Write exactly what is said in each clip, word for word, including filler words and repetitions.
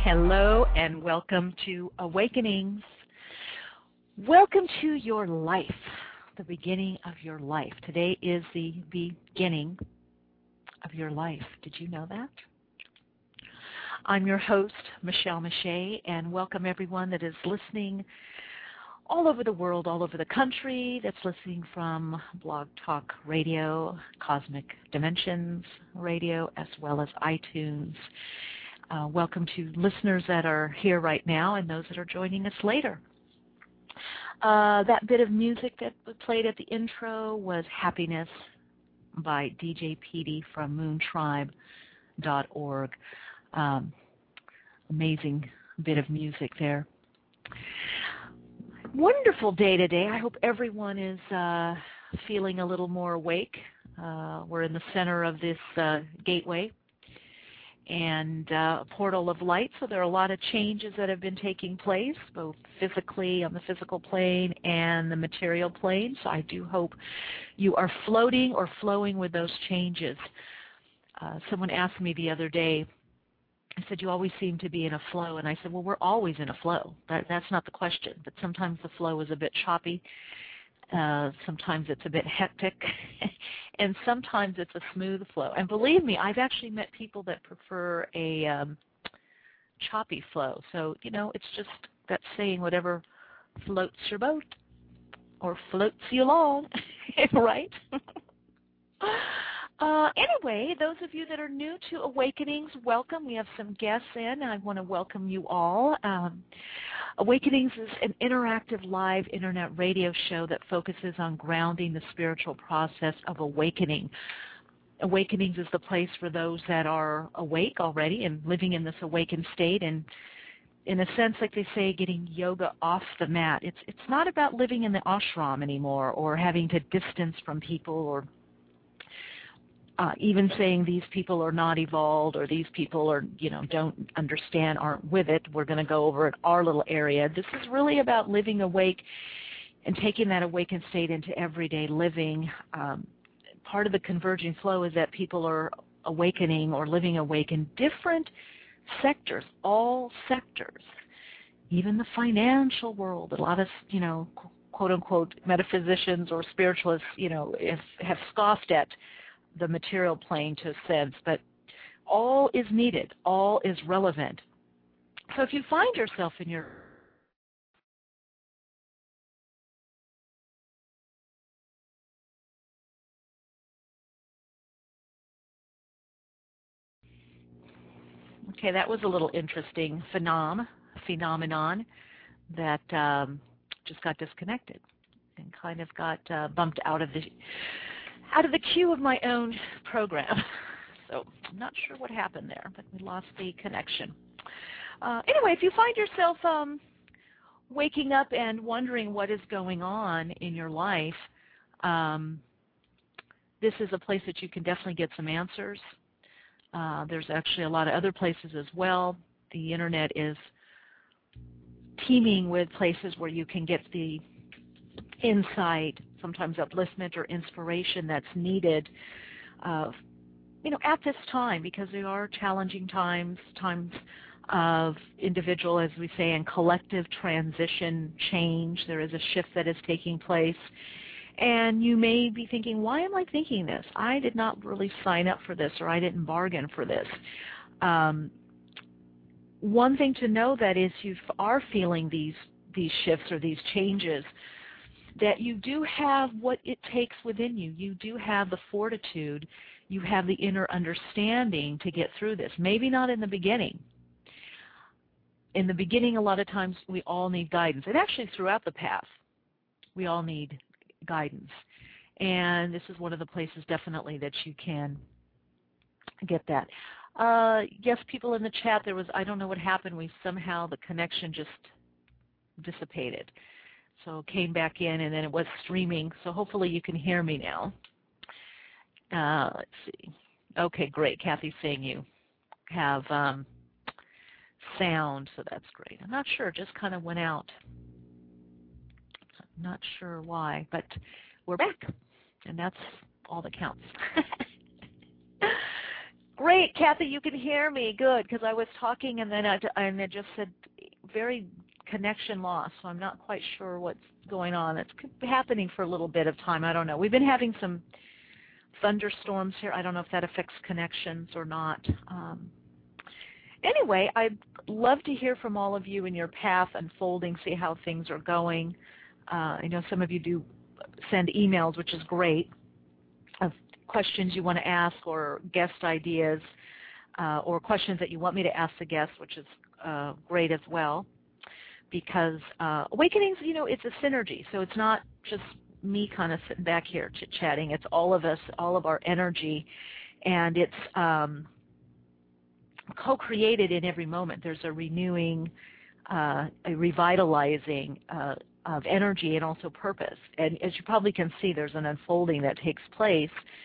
Hello and welcome to Awakenings. Welcome to your life, the beginning of your life. Today is the beginning of your life. Did you know that? I'm your host, Michelle Mache, and welcome everyone that is listening all over the world, all over the country, that's listening from Blog Talk Radio, Cosmic Dimensions Radio, as well as iTunes. Uh, welcome to listeners that are here right now and those that are joining us later. Uh, that bit of music that was played at the intro was Happiness by D J Petey from moon tribe dot org. Um, amazing bit of music there. Wonderful day today. I hope everyone is uh, feeling a little more awake. Uh, we're in the center of this uh, gateway and uh, a portal of light. So there are a lot of changes that have been taking place, both physically on the physical plane and the material plane. So I do hope you are floating or flowing with those changes. Uh, someone asked me the other day, I said, you always seem to be in a flow. And I said, well, we're always in a flow. That, that's not the question. But sometimes the flow is a bit choppy. Uh, sometimes it's a bit hectic, and sometimes it's a smooth flow. And believe me, I've actually met people that prefer a um, choppy flow. So, you know, it's just that saying, whatever floats your boat or floats you along, right? Uh, anyway, those of you that are new to Awakenings, welcome. We have some guests in. I want to welcome you all. Um, Awakenings is an interactive live internet radio show that focuses on grounding the spiritual process of awakening. Awakenings is the place for those that are awake already and living in this awakened state, and in a sense, like they say, getting yoga off the mat. It's, it's not about living in the ashram anymore or having to distance from people or Uh, even saying these people are not evolved or these people are, you know, don't understand, aren't with it. We're going to go over at our little area. This is really about living awake and taking that awakened state into everyday living. Um, part of the converging flow is that people are awakening or living awake in different sectors, all sectors, even the financial world. A lot of, you know, quote unquote metaphysicians or spiritualists, you know, have, have scoffed at the material plane to a sense, but all is needed, all is relevant. So if you find yourself in your Okay, that was a little interesting phenom, phenomenon that um, just got disconnected and kind of got uh, bumped out of the out of the queue of my own program. So I'm not sure what happened there, but we lost the connection. Uh, anyway, if you find yourself um, waking up and wondering what is going on in your life, um, this is a place that you can definitely get some answers. Uh, there's actually a lot of other places as well. The internet is teeming with places where you can get the insight, sometimes upliftment or inspiration that's needed, uh, you know, at this time, because there are challenging times, times of individual, as we say, and collective transition change. There is a shift that is taking place. And you may be thinking, why am I thinking this? I did not really sign up for this, or I didn't bargain for this. Um, one thing to know that is you are feeling these these shifts or these changes, that you do have what it takes within you. You do have the fortitude. You have the inner understanding to get through this. Maybe not in the beginning. In the beginning, a lot of times we all need guidance. And actually throughout the path, we all need guidance. And this is one of the places definitely that you can get that. Uh, yes, people in the chat, there was, I don't know what happened. We somehow, the connection just dissipated. So came back in, and then it was streaming. So hopefully you can hear me now. Uh, let's see. Okay, great. Kathy's saying you have um, sound, so that's great. I'm not sure. It just kind of went out. I'm not sure why, but we're back, and that's all that counts. Great, Kathy, you can hear me. Good, because I was talking and then I, and it just said very connection loss, so I'm not quite sure what's going on. It's happening for a little bit of time. I don't know. We've been having some thunderstorms here. I don't know if that affects connections or not. Um, anyway, I'd love to hear from all of you in your path unfolding, see how things are going. Uh, I know some of you do send emails, which is great, of questions you want to ask or guest ideas uh, or questions that you want me to ask the guests, which is uh, great as well. Because uh, awakenings, you know, it's a synergy. So it's not just me kind of sitting back here chit-chatting. It's all of us, all of our energy, and it's um, co-created in every moment. There's a renewing, uh, a revitalizing uh, of energy and also purpose. And as you probably can see, there's an unfolding that takes place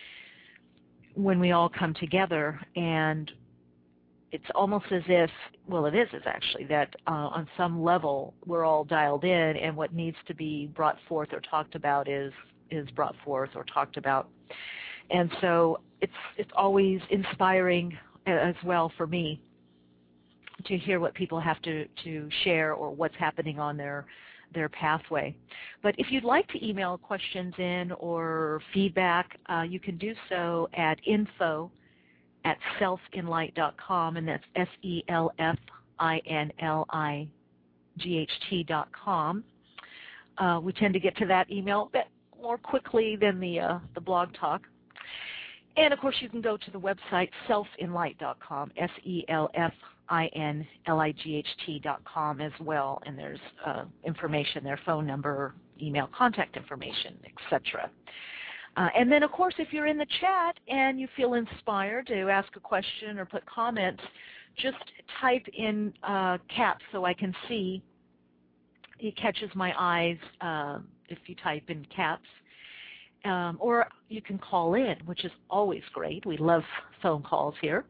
when we all come together, and it's almost as if, well, it is, is actually, that uh, on some level we're all dialed in, and what needs to be brought forth or talked about is is brought forth or talked about. And so it's it's always inspiring as well for me to hear what people have to, to share or what's happening on their their pathway. But if you'd like to email questions in or feedback, uh, you can do so at info at self in light dot com, and that's S E L F I N L I G H T dot com. Uh, we tend to get to that email a bit more quickly than the, uh, the blog talk. And, of course, you can go to the website self in light dot com, S E L F I N L I G H T dot com as well, and there's uh, information there, phone number, email, contact information, et cetera. Uh, and then, of course, if you're in the chat and you feel inspired to ask a question or put comments, just type in uh, caps so I can see. It catches my eyes uh, if you type in caps. Um, or you can call in, which is always great. We love phone calls here.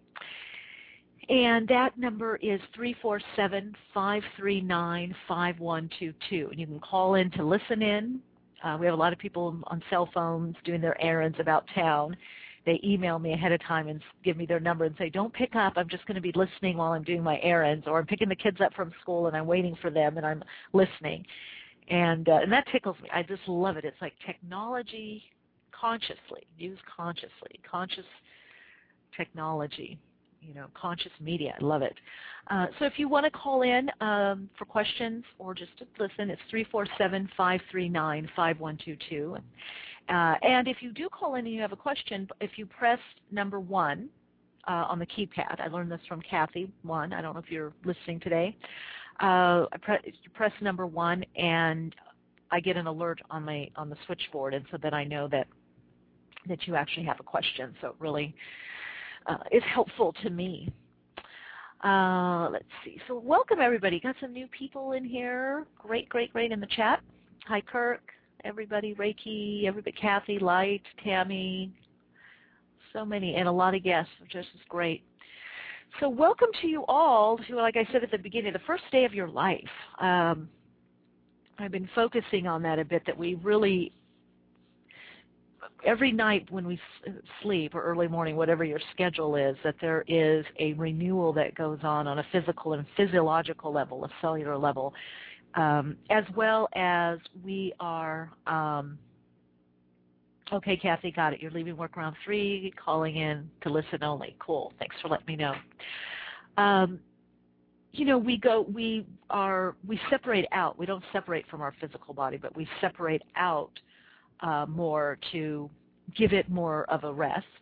And that number is three four seven, five three nine, five one two two. And you can call in to listen in. Uh, we have a lot of people on cell phones doing their errands about town. They email me ahead of time and give me their number and say, don't pick up, I'm just going to be listening while I'm doing my errands, or I'm picking the kids up from school and I'm waiting for them and I'm listening. And, uh, and that tickles me. I just love it. It's like technology consciously, used consciously, conscious technology. You know, conscious media. I love it. Uh, so if you want to call in um, for questions or just to listen, it's three four seven, five three nine, five one two two. Uh, and if you do call in and you have a question, if you press number one uh, on the keypad, I learned this from Kathy, one. I don't know if you're listening today. Uh, I pre you press number one, and I get an alert on my on the switchboard, and so that I know that that you actually have a question. So it really Uh, is helpful to me. Uh, let's see. So welcome, everybody. Got some new people in here. Great, great, great in the chat. Hi, Kirk, everybody, Reiki, everybody, Kathy, Light, Tammy, so many, and a lot of guests, which is just great. So welcome to you all to, like I said at the beginning, the first day of your life. Um, I've been focusing on that a bit, that we really, every night when we sleep or early morning, whatever your schedule is, that there is a renewal that goes on on a physical and physiological level, a cellular level, um, as well as we are, um, okay, Kathy, got it. You're leaving work around three, calling in to listen only. Cool. Thanks for letting me know. Um, you know, we go, we are, we separate out. We don't separate from our physical body, but we separate out Uh, more to give it more of a rest.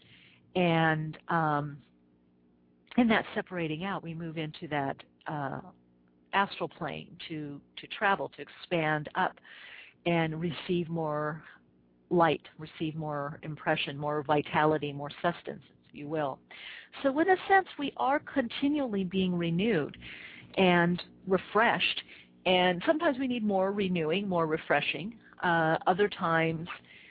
And um, in that separating out, we move into that uh, astral plane to, to travel, to expand up and receive more light, receive more impression, more vitality, more sustenance, if you will. So in a sense, we are continually being renewed and refreshed. And sometimes we need more renewing, more refreshing. Uh, other times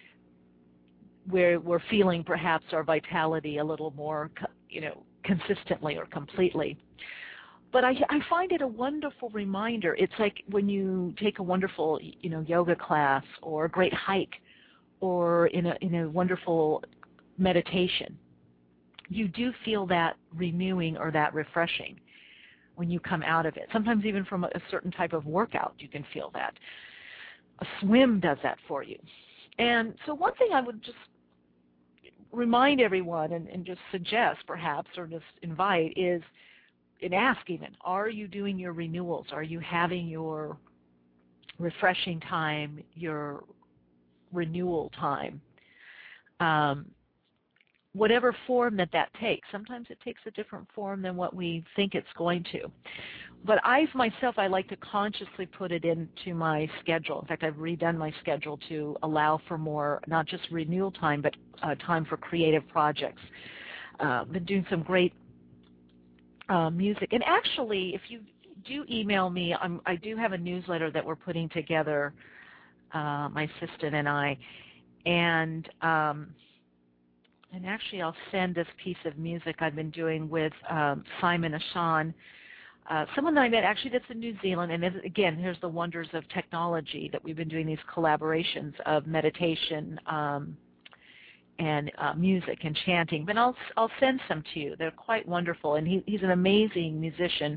where we're feeling perhaps our vitality a little more, you know, consistently or completely. But I, I find it a wonderful reminder. It's like when you take a wonderful, you know, yoga class or a great hike or in a, in a wonderful meditation. you do feel that renewing or that refreshing when you come out of it. Sometimes even from a, a certain type of workout, you can feel that. A swim does that for you. And so one thing I would just remind everyone and, and just suggest perhaps or just invite is, and ask even, are you doing your renewals? Are you having your refreshing time, your renewal time? Um, whatever form that that takes. Sometimes it takes a different form than what we think it's going to. But I, myself, I like to consciously put it into my schedule. In fact, I've redone my schedule to allow for more, not just renewal time, but uh, time for creative projects. Uh, been doing some great uh, music. And actually, if you do email me, I'm, I do have a newsletter that we're putting together, uh, my assistant and I. And um, and actually, I'll send this piece of music I've been doing with um, Simon Ashan, uh, someone that I met actually that's in New Zealand. And again, here's the wonders of technology that we've been doing these collaborations of meditation um, and uh, music and chanting. But I'll I'll send some to you. They're quite wonderful, and he, he's an amazing musician.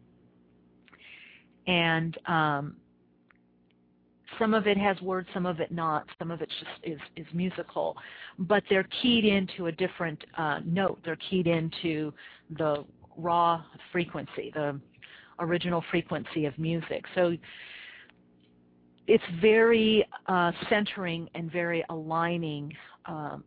And um, some of it has words, some of it not. Some of it just is, is musical. But they're keyed into a different uh, note. They're keyed into the raw frequency, the original frequency of music. So it's very uh, centering and very aligning um,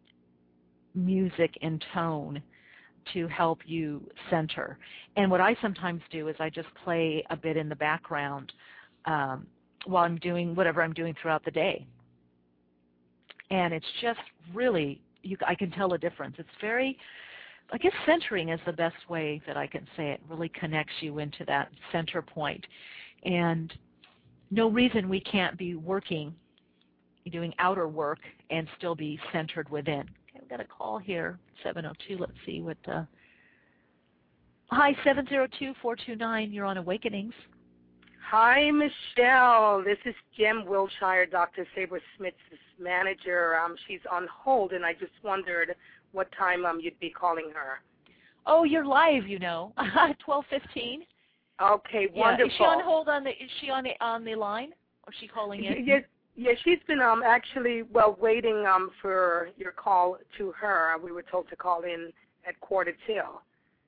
music and tone to help you center. And what I sometimes do is I just play a bit in the background um, while I'm doing whatever I'm doing throughout the day. And it's just really, you, I can tell a difference. It's very, I guess centering is the best way that I can say it. It really connects you into that center point. And no reason we can't be working, doing outer work, and still be centered within. Okay, we've got a call here, seven oh two. Let's see what, uh, hi, seven oh two, four two nine, you're on Awakenings. Hi, Michelle. This is Jem Wilshire, Doctor Saber Smith's manager. Um, she's on hold, and I just wondered what time um, you'd be calling her. Oh, you're live, you know, twelve fifteen. Okay, yeah. Wonderful. Is she on hold on the? Is she on the on the line, or is she calling in? Yes, yeah, she's been um actually well waiting um for your call to her. We were told to call in at quarter till.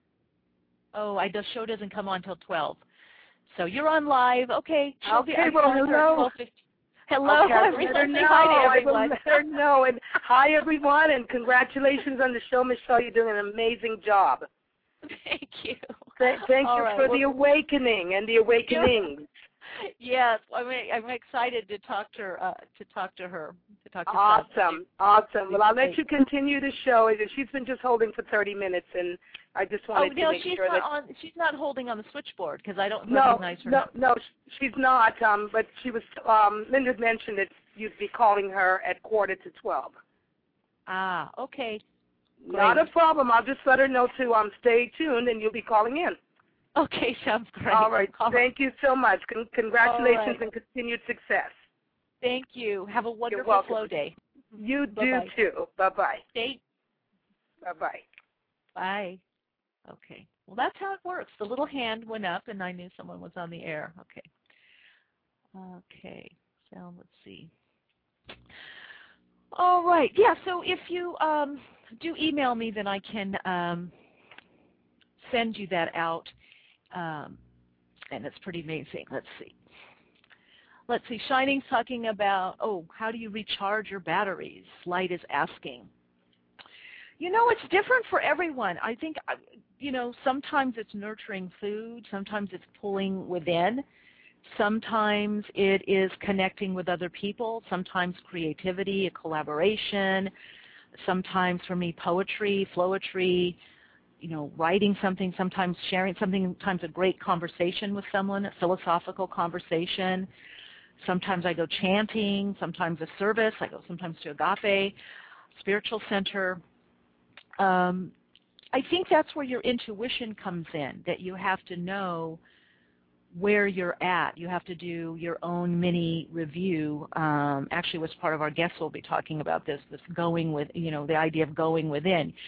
Oh, I the show doesn't come on till twelve. So you're on live. Okay. She'll Okay, be, well, hello. Hello, okay, everyone. Say hi to I everyone. will let her know. And hi, everyone, and congratulations on the show, Michelle. You're doing an amazing job. Thank you. Th- thank All you right, for well, the awakening and the awakenings. Yes, I'm I'm excited to talk to her. Uh, to talk to her. To talk to awesome, Seth. awesome. Well, I'll let you continue the show. She's been just holding for thirty minutes, and I just wanted oh, to no, make she's sure not that on, she's not holding on the switchboard because I don't no, recognize her. no, no, she's not. Um, but she was. Um, Linda mentioned that you'd be calling her at quarter to twelve. Ah, okay. Great. Not a problem. I'll just let her know to um stay tuned, and you'll be calling in. Okay, sounds great. All right. Thank you so much. Con- congratulations right. and continued success. Thank you. Have a You're wonderful welcome. flow day. You Bye-bye. do too. Bye-bye. Stay. Bye-bye. Bye. Okay. Well, that's how it works. The little hand went up, and I knew someone was on the air. Okay. Okay. So let's see. All right. Yeah, so if you um, do email me, then I can um, send you that out. Um, and it's pretty amazing. Let's see. Let's see. Shining's talking about, oh, how do you recharge your batteries? Light is asking. You know, it's different for everyone. I think, you know, sometimes it's nurturing food. Sometimes it's pulling within. Sometimes it is connecting with other people. Sometimes creativity, a collaboration. Sometimes for me, poetry, flowetry, you know, writing something, sometimes sharing something, sometimes a great conversation with someone, a philosophical conversation. Sometimes I go chanting, sometimes a service. I go sometimes to Agape, spiritual center. Um, I think that's where your intuition comes in, that you have to know where you're at. You have to do your own mini review. Um, actually, was part of our guests will be talking about this, this going with, you know, the idea of going within.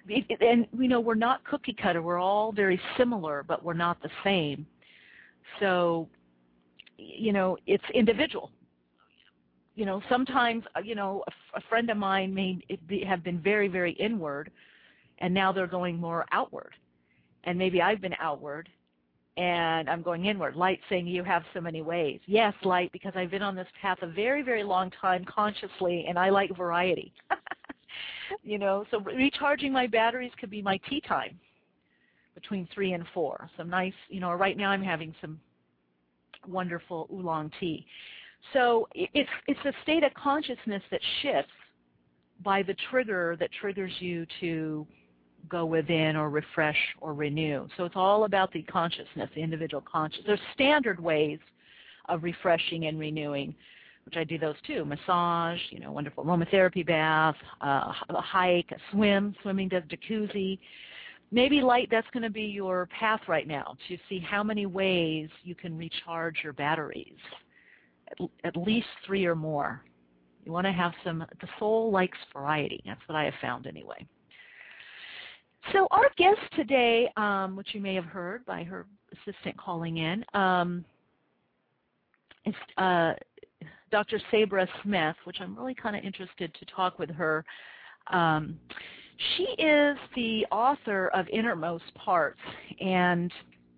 and you know, we're not cookie cutter. We're all very similar, but we're not the same. So, you know, it's individual. You know, sometimes, you know, a, a friend of mine may be, have been very, very inward, and now they're going more outward. And maybe I've been outward, and I'm going inward. Light saying you have so many ways. Yes, Light, because I've been on this path a very, very long time consciously, and I like variety. You know, so recharging my batteries could be my tea time between three and four. Some nice, you know, right now I'm having some wonderful oolong tea. So it's it's a state of consciousness that shifts by the trigger that triggers you to go within or refresh or renew. So it's all about the consciousness, the individual consciousness. There's standard ways of refreshing and renewing, which I do those too. Massage, you know, wonderful aromatherapy bath, uh, a hike, a swim. Swimming does jacuzzi. Maybe, Light, that's going to be your path right now, to see how many ways you can recharge your batteries. At, at least three or more. You want to have some, the soul likes variety. That's what I have found anyway. So our guest today, um, which you may have heard by her assistant calling in, um, is uh, Doctor Sabra Smith, which I'm really kind of interested to talk with her. Um, she is the author of Innermost Parts, and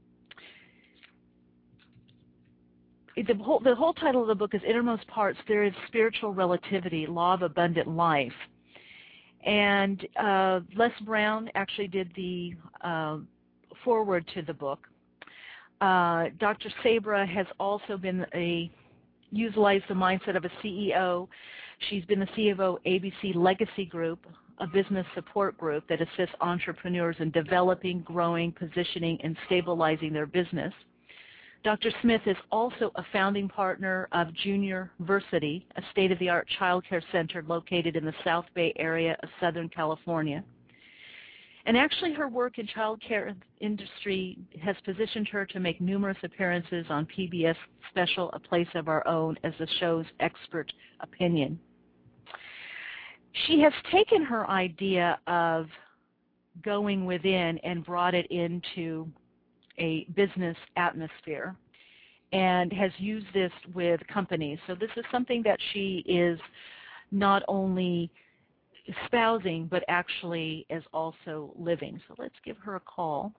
the whole, the whole title of the book is Innermost Parts, There is Spiritual Relativity, Law of Abundant Life. And uh, Les Brown actually did the uh, foreword to the book. Uh, Doctor Sabra has also been a utilized the mindset of a C E O. She's been the C E O of A B C Legacy Group, a business support group that assists entrepreneurs in developing, growing, positioning, and stabilizing their business. Doctor Smith is also a founding partner of Junior Versity, a state-of-the-art child care center located in the South Bay area of Southern California. And actually her work in child care industry has positioned her to make numerous appearances on P B S special A Place of Our Own as the show's expert opinion. She has taken her idea of going within and brought it into a business atmosphere and has used this with companies. So this is something that she is not only espousing, but actually is also living. So let's give her a call.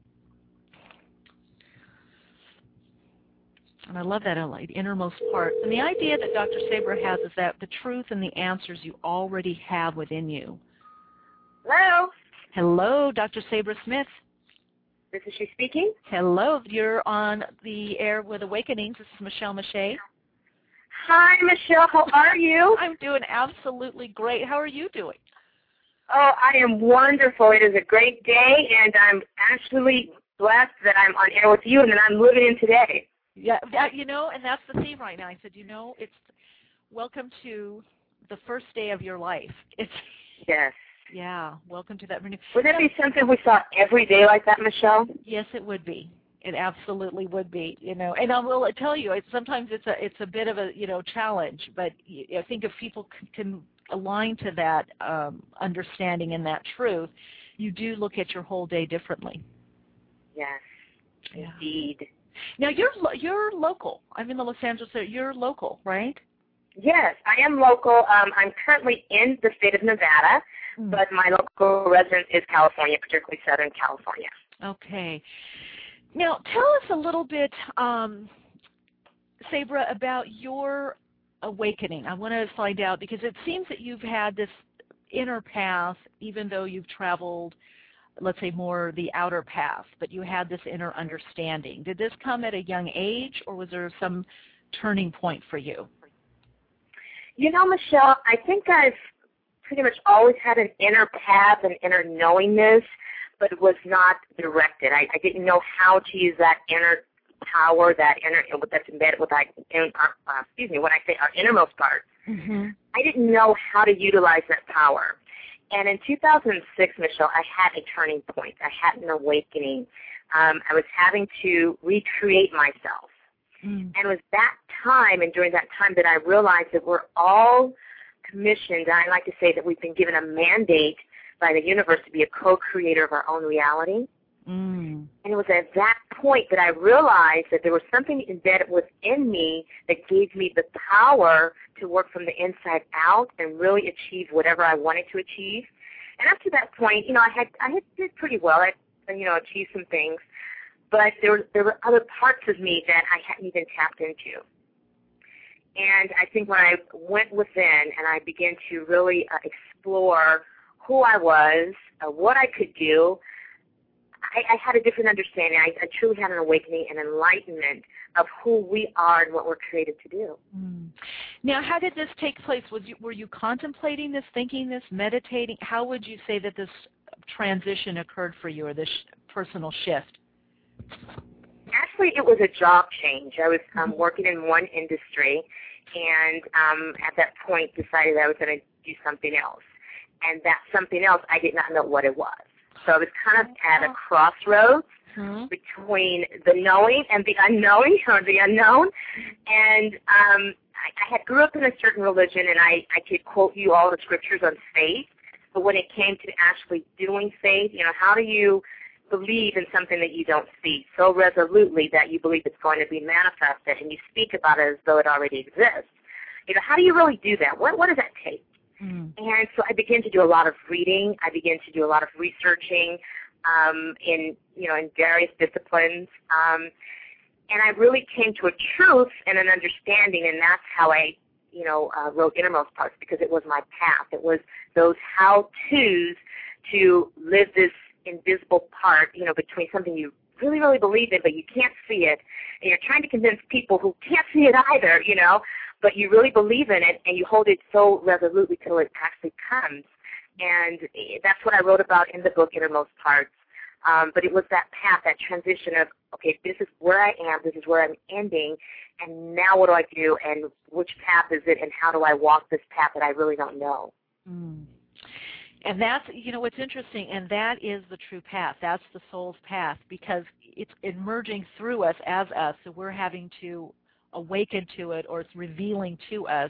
And I love that, like, innermost part. And the idea that Doctor Sabra has is that the truth and the answers you already have within you. Hello. Hello, Doctor Sabra Smith. This is she speaking. Hello, you're on the air with Awakenings. This is Michelle Mache. Hi, Michelle. How are you? I'm doing absolutely great. How are you doing? Oh, I am wonderful. It is a great day, and I'm actually blessed that I'm on air with you and that I'm living in today. Yeah, that, you know, and that's the theme right now. I said, you know, it's welcome to the first day of your life. It's yes. Yeah, welcome to that. Would that be something we saw every day like that, Michelle? Yes, it would be. It absolutely would be. You know, and I will tell you, it's, sometimes it's a it's a bit of a you know challenge. But I think if people c- can align to that um, understanding and that truth, you do look at your whole day differently. Yes, yeah. Indeed. Now you're lo- you're local. I'm in the Los Angeles area. You're local, right? Yes, I am local. Um, I'm currently in the state of Nevada. But my local residence is California, particularly Southern California. Okay. Now, tell us a little bit, um, Sabra, about your awakening. I want to find out, because it seems that you've had this inner path, even though you've traveled, let's say, more the outer path, but you had this inner understanding. Did this come at a young age, or was there some turning point for you? You know, Michelle, I think I've pretty much always had an inner path and inner knowingness, but it was not directed. I, I didn't know how to use that inner power, that inner that's embedded with that. In our, uh, excuse me, when I say our innermost part, mm-hmm. I didn't know how to utilize that power. And in two thousand six, Michelle, I had a turning point. I had an awakening. Um, I was having to recreate myself, mm. and it was that time and during that time that I realized that we're all commissioned, and I like to say that we've been given a mandate by the universe to be a co-creator of our own reality. Mm. And it was at that point that I realized that there was something embedded within me that gave me the power to work from the inside out and really achieve whatever I wanted to achieve. And up to that point, you know, I had I had did pretty well. I, you know, achieved some things, but there were there were other parts of me that I hadn't even tapped into. And I think when I went within and I began to really uh, explore who I was, uh, what I could do, I, I had a different understanding. I, I truly had an awakening and enlightenment of who we are and what we're created to do. Mm. Now, how did this take place? Was you, were you contemplating this, thinking this, meditating? How would you say that this transition occurred for you, or this sh- personal shift? Actually, it was a job change. I was um, working in one industry, and um, at that point decided I was going to do something else. And that something else, I did not know what it was. So I was kind of at a crossroads mm-hmm. between the knowing and the unknowing, or the unknown. And um, I, I had grew up in a certain religion, and I, I could quote you all the scriptures on faith. But when it came to actually doing faith, you know, how do you believe in something that you don't see so resolutely that you believe it's going to be manifested, and you speak about it as though it already exists? You know, how do you really do that? What, what does that take? Mm. And so I began to do a lot of reading. I began to do a lot of researching um, in, you know, in various disciplines. Um, and I really came to a truth and an understanding, and that's how I, you know, uh, wrote Innermost Parts, because it was my path. It was those how-tos to live this invisible part, you know, between something you really, really believe in, but you can't see it, and you're trying to convince people who can't see it either, you know, but you really believe in it, and you hold it so resolutely till it actually comes. And that's what I wrote about in the book, Innermost Parts. Um, but it was that path, that transition of, okay, this is where I am, this is where I'm ending, and now what do I do, and which path is it, and how do I walk this path that I really don't know? Mm. And that's, you know, what's interesting, and that is the true path. That's the soul's path, because it's emerging through us as us, so we're having to awaken to it, or it's revealing to us,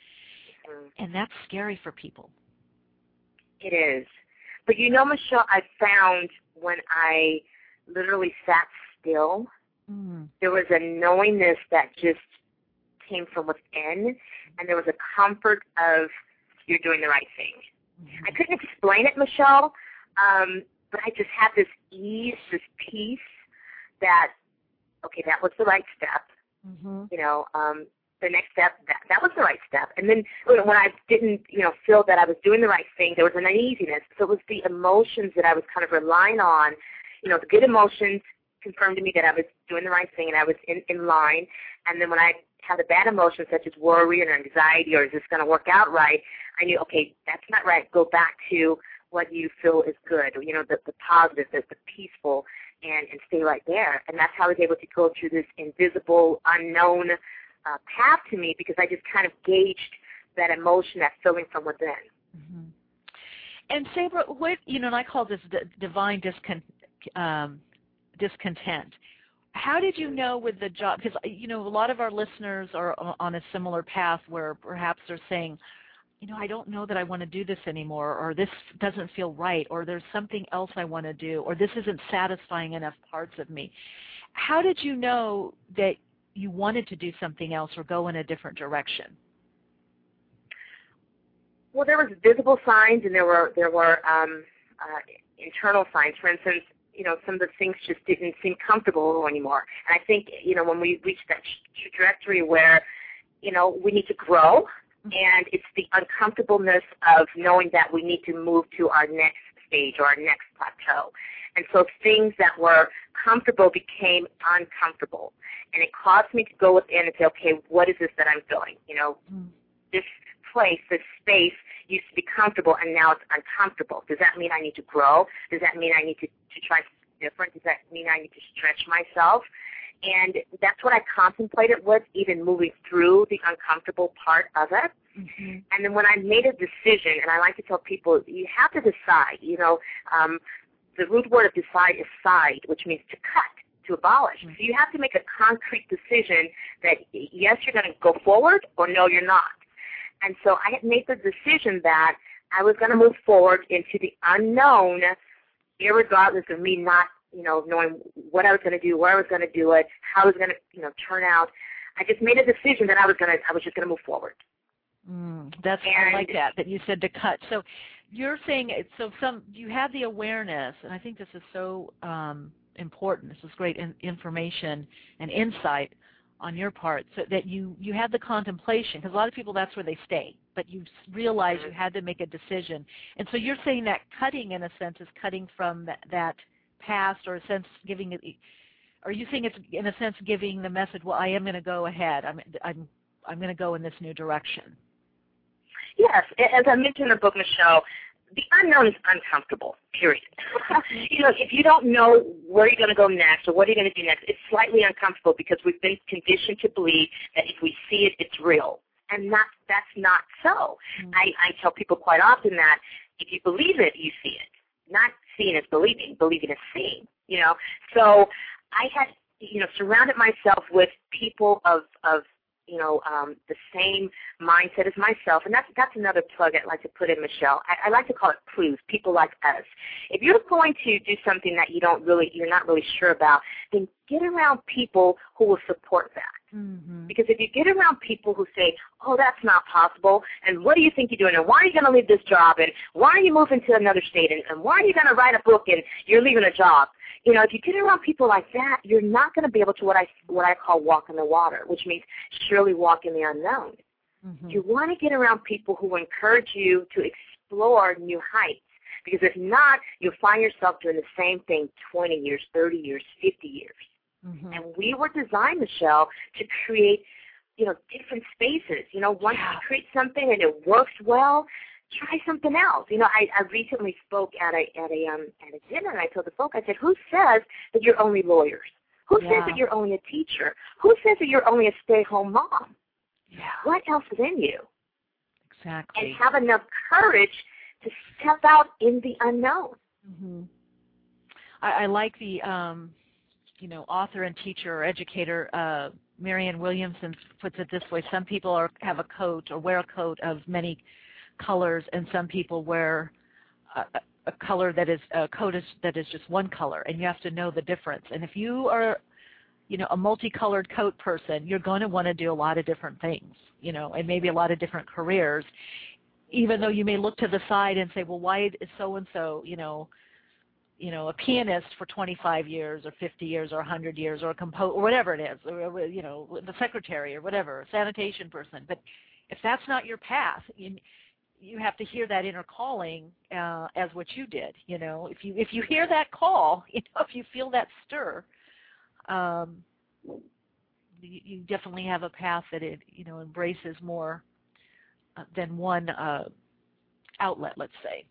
and that's scary for people. It is. But you know, Michelle, I found when I literally sat still, mm. there was a knowingness that just came from within, and there was a comfort of you're doing the right thing. I couldn't explain it, Michelle, um, but I just had this ease, this peace that, okay, that was the right step. Mm-hmm. You know, um, the next step, that, that was the right step. And then when I didn't, you know, feel that I was doing the right thing, there was an uneasiness. So it was the emotions that I was kind of relying on. You know, the good emotions confirmed to me that I was doing the right thing and I was in, in line. And then when I had the bad emotions such as worry or anxiety, or is this going to work out right, I knew, okay, that's not right. Go back to what you feel is good, you know, the, the positive, the, the peaceful, and, and stay right there. And that's how I was able to go through this invisible, unknown uh, path to me, because I just kind of gauged that emotion, that feeling from within. Mm-hmm. And Sabra, what, you know, and I call this d- divine discon- um, discontent. How did you know with the job? Because, you know, a lot of our listeners are on a similar path where perhaps they're saying, you know, I don't know that I want to do this anymore, or this doesn't feel right, or there's something else I want to do, or this isn't satisfying enough parts of me. How did you know that you wanted to do something else or go in a different direction? Well, there was visible signs, and there were there were um, uh, internal signs. For instance, you know, some of the things just didn't seem comfortable anymore. And I think, you know, when we reach that trajectory where, you know, we need to grow, and it's the uncomfortableness of knowing that we need to move to our next stage or our next plateau. And so things that were comfortable became uncomfortable. And it caused me to go within and say, okay, what is this that I'm feeling? You know, mm. this place, this space used to be comfortable, and now it's uncomfortable. Does that mean I need to grow? Does that mean I need to, to try something different? Does that mean I need to stretch myself? And that's what I contemplated with, even moving through the uncomfortable part of it. Mm-hmm. And then when I made a decision, and I like to tell people, you have to decide, you know, um, the root word of decide is side, which means to cut, to abolish. Mm-hmm. So you have to make a concrete decision that, yes, you're going to go forward, or no, you're not. And so I had made the decision that I was going to move forward into the unknown, irregardless of me not, you know, knowing what I was going to do, where I was going to do it, how it was going to, you know, turn out. I just made a decision that I was going to, I was just going to move forward. Mm, that's and, I like that that you said to cut. So you're saying so some you have the awareness, and I think this is so um, important. This is great in, information and insight on your part, so that you you had the contemplation, because a lot of people that's where they stay, but you realize you had to make a decision, and so you're saying that cutting in a sense is cutting from that, that past, or a sense giving it. Are you saying it's in a sense giving the message? Well, I am going to go ahead. I'm I'm I'm going to go in this new direction. Yes, as I mentioned in the book, Michelle, the unknown is uncomfortable, period. You know, if you don't know where you're going to go next or what you're going to do next, it's slightly uncomfortable because we've been conditioned to believe that if we see it, it's real. And not, that's not so. Mm-hmm. I, I tell people quite often that if you believe it, you see it. Not seeing is believing, believing is seeing, you know. So I had, you know, surrounded myself with people of, of you know, um, the same mindset as myself. And that's that's another plug I'd like to put in, Michelle. I, I like to call it clues, people like us. If you're going to do something that you don't really, you're not really sure about, then get around people who will support that. Mm-hmm. Because if you get around people who say, oh, that's not possible, and what do you think you're doing, and why are you going to leave this job, and why are you moving to another state, and, and why are you going to write a book, and you're leaving a job, you know, if you get around people like that, you're not going to be able to what I what I call walk in the water, which means surely walk in the unknown. Mm-hmm. You want to get around people who encourage you to explore new heights, because if not, you'll find yourself doing the same thing twenty years, thirty years, fifty years. Mm-hmm. And we were designed, Michelle, to create, you know, different spaces. You know, once yeah. you create something and it works well, try something else. You know, I, I recently spoke at a at a um at a dinner, and I told the folk, I said, who says that you're only lawyers? Who yeah. says that you're only a teacher? Who says that you're only a stay-at-home mom? Yeah. What else is in you? Exactly. And have enough courage to step out in the unknown. Mm-hmm. I, I like the um, you know, author and teacher or educator uh, Marianne Williamson puts it this way: some people are have a coat or wear a coat of many colors, and some people wear a, a color that is a coat is, that is just one color, and you have to know the difference. And if you are, you know, a multicolored coat person, you're going to want to do a lot of different things, you know, and maybe a lot of different careers, even though you may look to the side and say, well, why is so and so, you know, you know, a pianist for twenty-five years or fifty years or one hundred years, or a composer, or whatever it is, or, you know, the secretary or whatever, a sanitation person. But if that's not your path, you, you have to hear that inner calling uh, as what you did. You know, if you if you hear that call, you know, if you feel that stir, um, you, you definitely have a path that it, you know, embraces more uh, than one uh, outlet, let's say.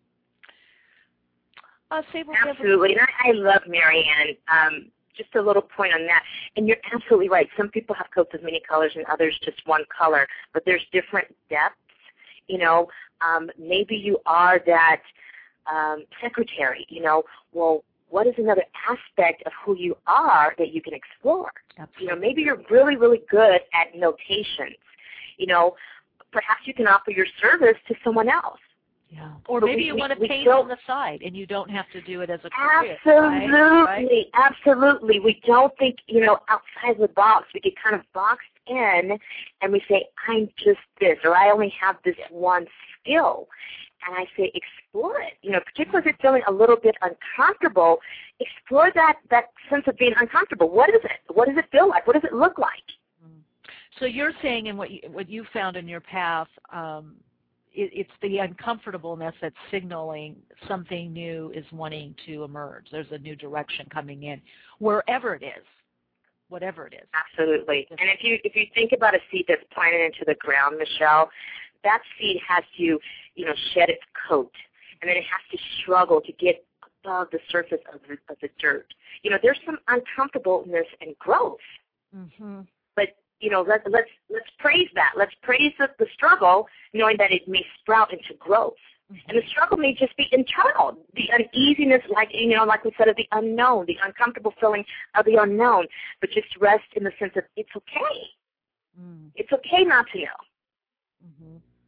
Uh, absolutely, and I, I love Marianne. Um, just a little point on that. And you're absolutely right. Some people have coats of many colors and others just one color, but there's different depths. You know, um, maybe you are that um, secretary, you know, well, what is another aspect of who you are that you can explore? Absolutely. You know, maybe you're really, really good at notations. You know, perhaps you can offer your service to someone else. Yeah. Or but maybe we, you want to we, paint we on the side, and you don't have to do it as a career. Absolutely, right? Right? Absolutely. We don't think, you know, outside the box. We get kind of boxed in, and we say, I'm just this, or I only have this one skill. And I say, explore it. You know, particularly if you're feeling a little bit uncomfortable, explore that, that sense of being uncomfortable. What is it? What does it feel like? What does it look like? So you're saying, in what you, what you found in your path, um, it's the uncomfortableness that's signaling something new is wanting to emerge. There's a new direction coming in, wherever it is, whatever it is. Absolutely. And if you if you think about a seed that's planted into the ground, Michelle, that seed has to, you know, shed its coat, and then it has to struggle to get above the surface of the, of the dirt. You know, there's some uncomfortableness and growth. Mm-hmm. But you know, let's let's let's praise that. Let's praise the, the struggle, knowing that it may sprout into growth. Mm-hmm. And the struggle may just be internal, the uneasiness, like you know, like we said, of the unknown, the uncomfortable feeling of the unknown. But just rest in the sense of it's okay. Mm. It's okay not to know. Mm-hmm.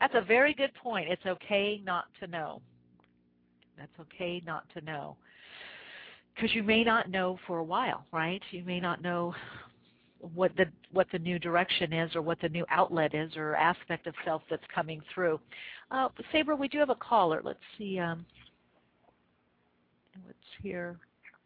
That's a very good point. It's okay not to know. That's okay not to know. Because you may not know for a while, right? You may not know what the what the new direction is or what the new outlet is or aspect of self that's coming through. Uh, Sabra, we do have a caller. Let's see. Um, let's hear.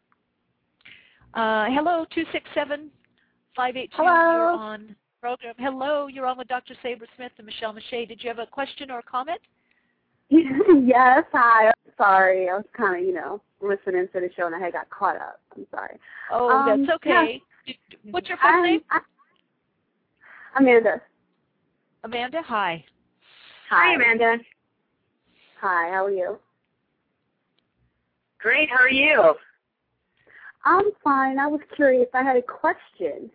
Uh, hello, two six seven, five eight two. Hello. You're on program. Hello, you're on with Doctor Sabra Smith and Michelle Mache. Did you have a question or a comment? Yes, hi. I'm sorry. I was kind of, you know, listening to the show and I had got caught up. I'm sorry. Oh, um, that's okay. Yes. What's your first I'm, name? I, Amanda. Amanda, hi. Hi, Amanda. Hi, how are you? Great, how are you? I'm fine. I was curious. I had a question.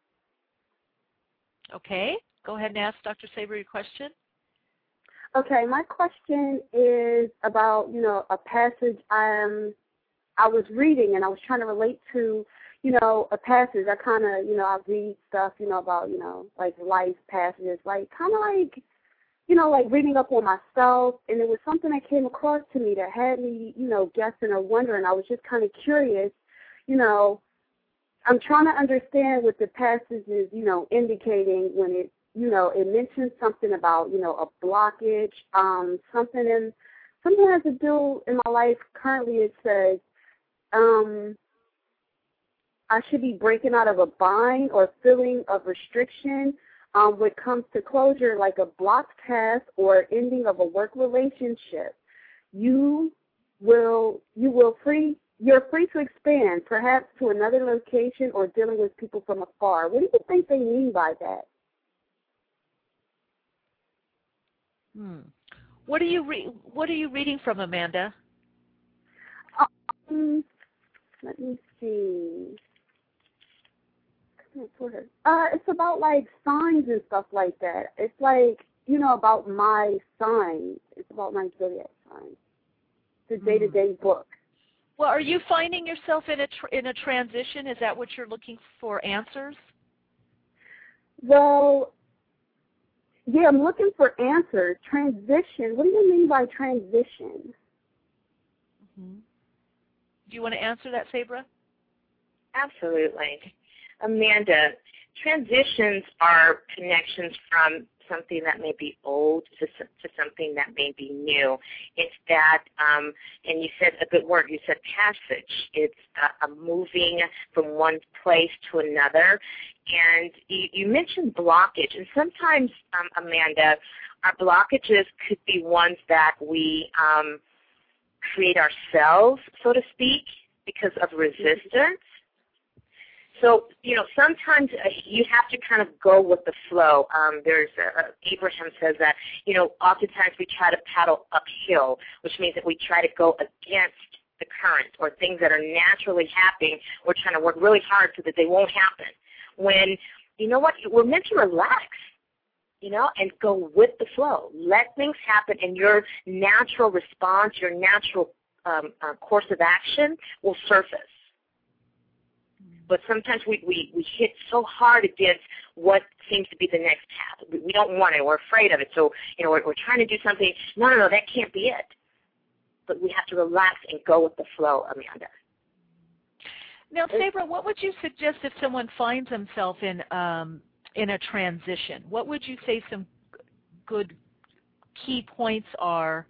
Okay. Go ahead and ask Doctor Sabra your question. Okay, my question is about, you know, a passage um, I was reading, and I was trying to relate to, you know, a passage. I kind of, you know, I read stuff, you know, about, you know, like life passages, like kind of like, you know, like reading up on myself, and it was something that came across to me that had me, you know, guessing or wondering. I was just kind of curious, you know, I'm trying to understand what the passage is, you know, indicating when it, you know, it mentions something about, you know, a blockage, um, something in, something has to do in my life. Currently it says um, I should be breaking out of a bind or feeling of restriction um, when it comes to closure, like a blocked task or ending of a work relationship. You will, you will free, you're free to expand, perhaps to another location or dealing with people from afar. What do you think they mean by that? Hmm. What are you re- What are you reading from, Amanda? Um, let me see. Uh, it's about like signs and stuff like that. It's like, you know, about my signs. It's about my zodiac signs. It's a day-to-day book. Well, are you finding yourself in a tr- in a transition? Is that what you're looking for answers? Well, yeah, I'm looking for answers. Transition. What do you mean by transition? Mm-hmm. Do you want to answer that, Sabra? Absolutely. Amanda, transitions are connections from something that may be old to, to something that may be new. It's that, um, and you said a good word, you said passage. It's a, a moving from one place to another. And you, you mentioned blockage, and sometimes, um, Amanda, our blockages could be ones that we um, create ourselves, so to speak, because of resistance. So, you know, sometimes uh, you have to kind of go with the flow. Um, there's uh, Abraham says that, you know, oftentimes we try to paddle uphill, which means that we try to go against the current or things that are naturally happening. We're trying to work really hard so that they won't happen. When, you know what, we're meant to relax, you know, and go with the flow. Let things happen, and your natural response, your natural um, uh, course of action will surface. But sometimes we, we, we hit so hard against what seems to be the next path. We, we don't want it. We're afraid of it. So, you know, we're, we're trying to do something. No, no, no, that can't be it. But we have to relax and go with the flow, Amanda. Now, Sabra, what would you suggest if someone finds himself in um, in a transition? What would you say some good key points are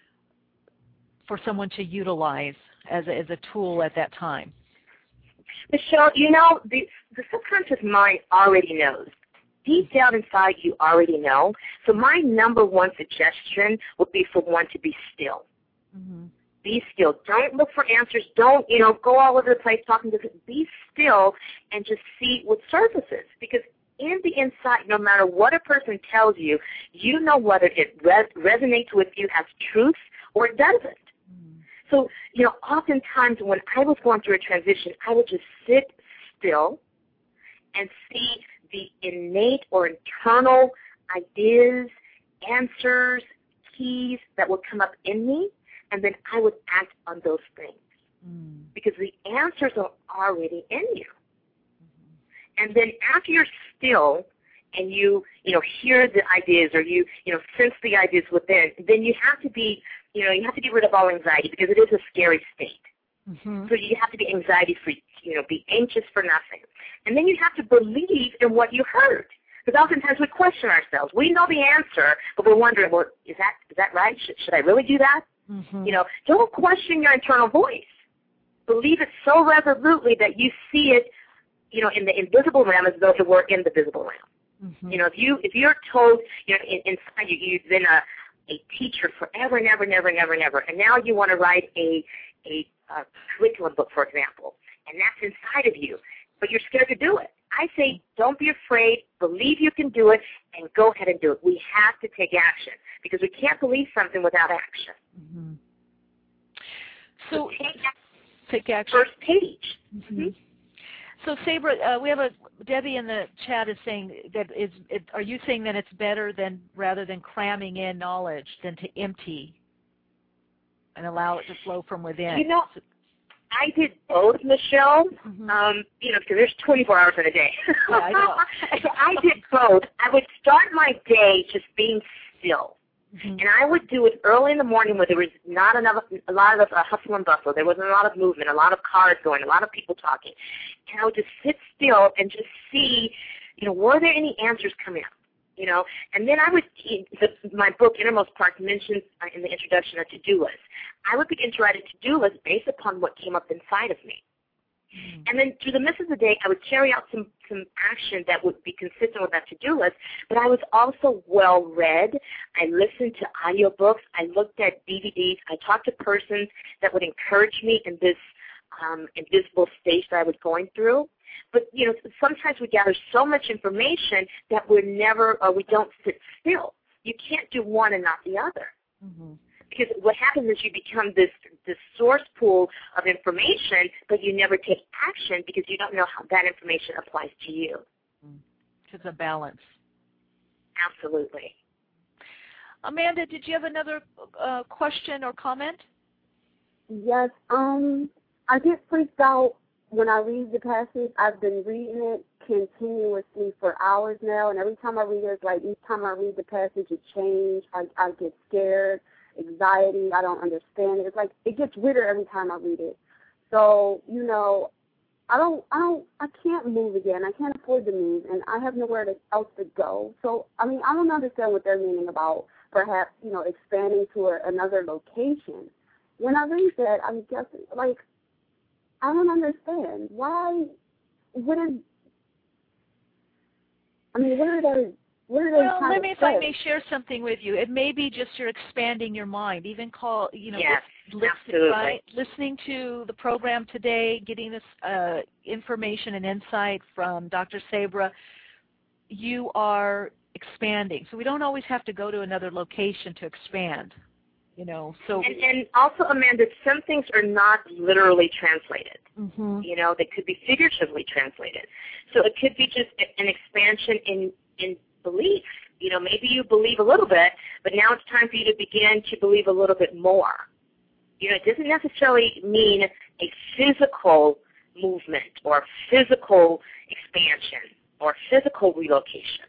for someone to utilize as a, as a tool at that time? Michelle, you know, the, the subconscious mind already knows. Deep down inside, you already know. So my number one suggestion would be for one to be still. Mm-hmm. Be still. Don't look for answers. Don't, you know, go all over the place talking to people. Be still and just see what surfaces. Because in the inside, no matter what a person tells you, you know whether it res- resonates with you as truth or it doesn't. Mm-hmm. So, you know, oftentimes when I was going through a transition, I would just sit still and see the innate or internal ideas, answers, keys that would come up in me, and then I would act on those things mm. because the answers are already in you. Mm-hmm. And then after you're still and you, you know, hear the ideas or you, you know, sense the ideas within, then you have to be, you know, you have to get rid of all anxiety because it is a scary state. Mm-hmm. So you have to be anxiety-free, you know, be anxious for nothing. And then you have to believe in what you heard. Because oftentimes we question ourselves. We know the answer, but we're wondering, well, is that is that right? Should, should I really do that? Mm-hmm. You know, don't question your internal voice. Believe it so resolutely that you see it, you know, in the invisible realm as though it were in the visible realm. Mm-hmm. You know, if you if you're told, you know, in, inside you you've been a a teacher forever, never, never, never, never, and now you want to write a a, a curriculum book, for example, and that's inside of you, but you're scared to do it. I say, don't be afraid, believe you can do it, and go ahead and do it. We have to take action because we can't believe something without action. Mm-hmm. So, so take, take action. First page. Mm-hmm. So, Sabra, uh, we have a Debbie in the chat is saying that is. It, are you saying that it's better than rather than cramming in knowledge than to empty and allow it to flow from within? You know, I did both, Michelle. Mm-hmm. Um, you know, because there's twenty-four hours in a day. Yeah, I know. So I did both. I would start my day just being still. Mm-hmm. And I would do it early in the morning where there was not enough, a lot of uh, hustle and bustle. There wasn't a lot of movement, a lot of cars going, a lot of people talking. And I would just sit still and just see, you know, were there any answers coming up? You know, and then I would, the, my book, Innermost Parts, mentions uh, in the introduction a to-do list. I would begin to write a to-do list based upon what came up inside of me. Mm-hmm. And then through the midst of the day, I would carry out some, some action that would be consistent with that to-do list, but I was also well-read. I listened to audiobooks. I looked at D V Ds. I talked to persons that would encourage me in this um, invisible stage that I was going through. But, you know, sometimes we gather so much information that we're never, or we don't sit still. You can't do one and not the other. Mm-hmm. Because what happens is you become this, this source pool of information, but you never take action because you don't know how that information applies to you. It's a balance. Absolutely. Amanda, did you have another uh, question or comment? Yes. Um, I get freaked out when I read the passage. I've been reading it continuously for hours now, and every time I read it, it's like each time I read the passage, it changes. I, I get scared, anxiety. I don't understand it. It's like it gets weirder every time I read it. So, you know, I don't, I don't, I can't move again. I can't afford to move, and I have nowhere to, else to go. So, I mean, I don't understand what they're meaning about perhaps, you know, expanding to a, another location. When I read that, I'm just like, I don't understand. Why, what is, I mean, what are they, what are they well, trying let me, to if say? I may share something with you. It may be just you're expanding your mind, even call, you know, yes, listening, absolutely. right? Listening to the program today, getting this uh, information and insight from Doctor Sabra, you are expanding. So we don't always have to go to another location to expand. You know, so and, and also, Amanda, some things are not literally translated. Mm-hmm. You know, they could be figuratively translated. So it could be just an expansion in in belief. You know, maybe you believe a little bit, but now it's time for you to begin to believe a little bit more. You know, it doesn't necessarily mean a physical movement or physical expansion or physical relocation.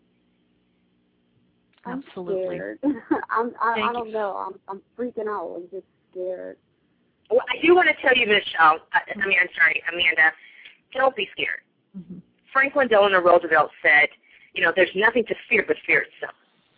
I'm Absolutely. scared. I'm, I, I don't you. know. I'm, I'm freaking out. I'm just scared. Well, I do want to tell you, Michelle, I, I mean, I'm sorry, Amanda, don't be scared. Mm-hmm. Franklin Delano Roosevelt said, you know, there's nothing to fear but fear itself.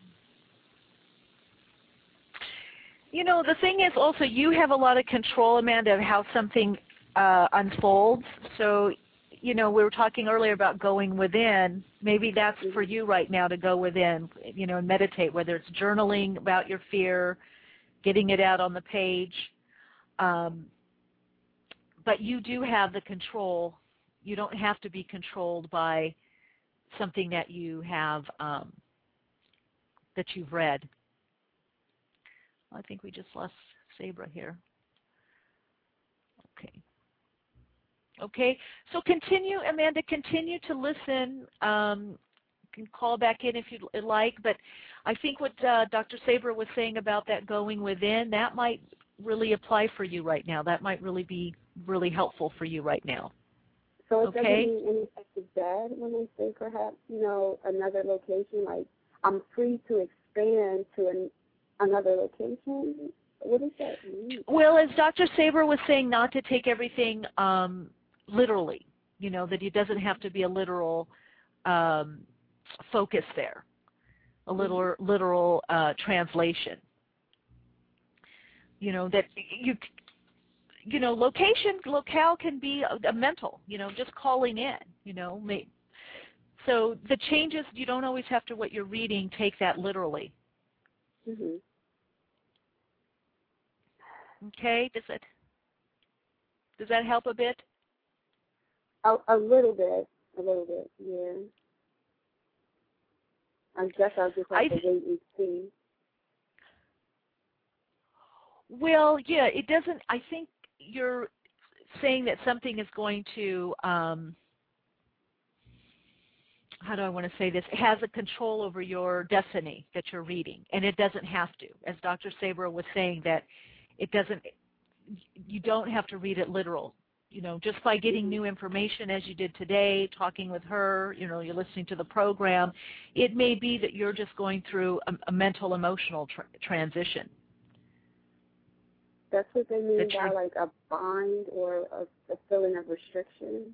You know, the thing is also you have a lot of control, Amanda, of how something uh, unfolds. So, you know, we were talking earlier about going within. Maybe that's for you right now to go within, you know, and meditate, whether it's journaling about your fear, getting it out on the page. Um, but you do have the control. You don't have to be controlled by something that you have, um, that you've read. I think we just lost Sabra here. Okay. Okay, so continue, Amanda, continue to listen. Um, you can call back in if you'd like, but I think what uh, Doctor Sabra was saying about that going within, that might really apply for you right now. That might really be really helpful for you right now. So it Okay. doesn't mean any type of bad when they say perhaps, you know, another location, like I'm free to expand to an, another location. What does that mean? Well, as Doctor Saber was saying, not to take everything um, literally, you know, that it doesn't have to be a literal um, focus there, a literal, literal uh, translation. You know, that you, you know, location, locale can be a, a mental, you know, just calling in, you know. May, so the changes, you don't always have to, what you're reading, take that literally. Mm-hmm. Okay, does it, does that help a bit? A, a little bit, a little bit, yeah. I guess I'll just have I, to wait and see. Well, yeah, it doesn't, I think you're saying that something is going to, um, how do I want to say this, it has a control over your destiny that you're reading, and it doesn't have to. As Doctor Saber was saying, that it doesn't, you don't have to read it literal. You know, just by getting new information as you did today, talking with her, you know, you're listening to the program, it may be that you're just going through a, a mental, emotional tra transition. That's what they mean That's by your, like a bind or a, a feeling of restriction?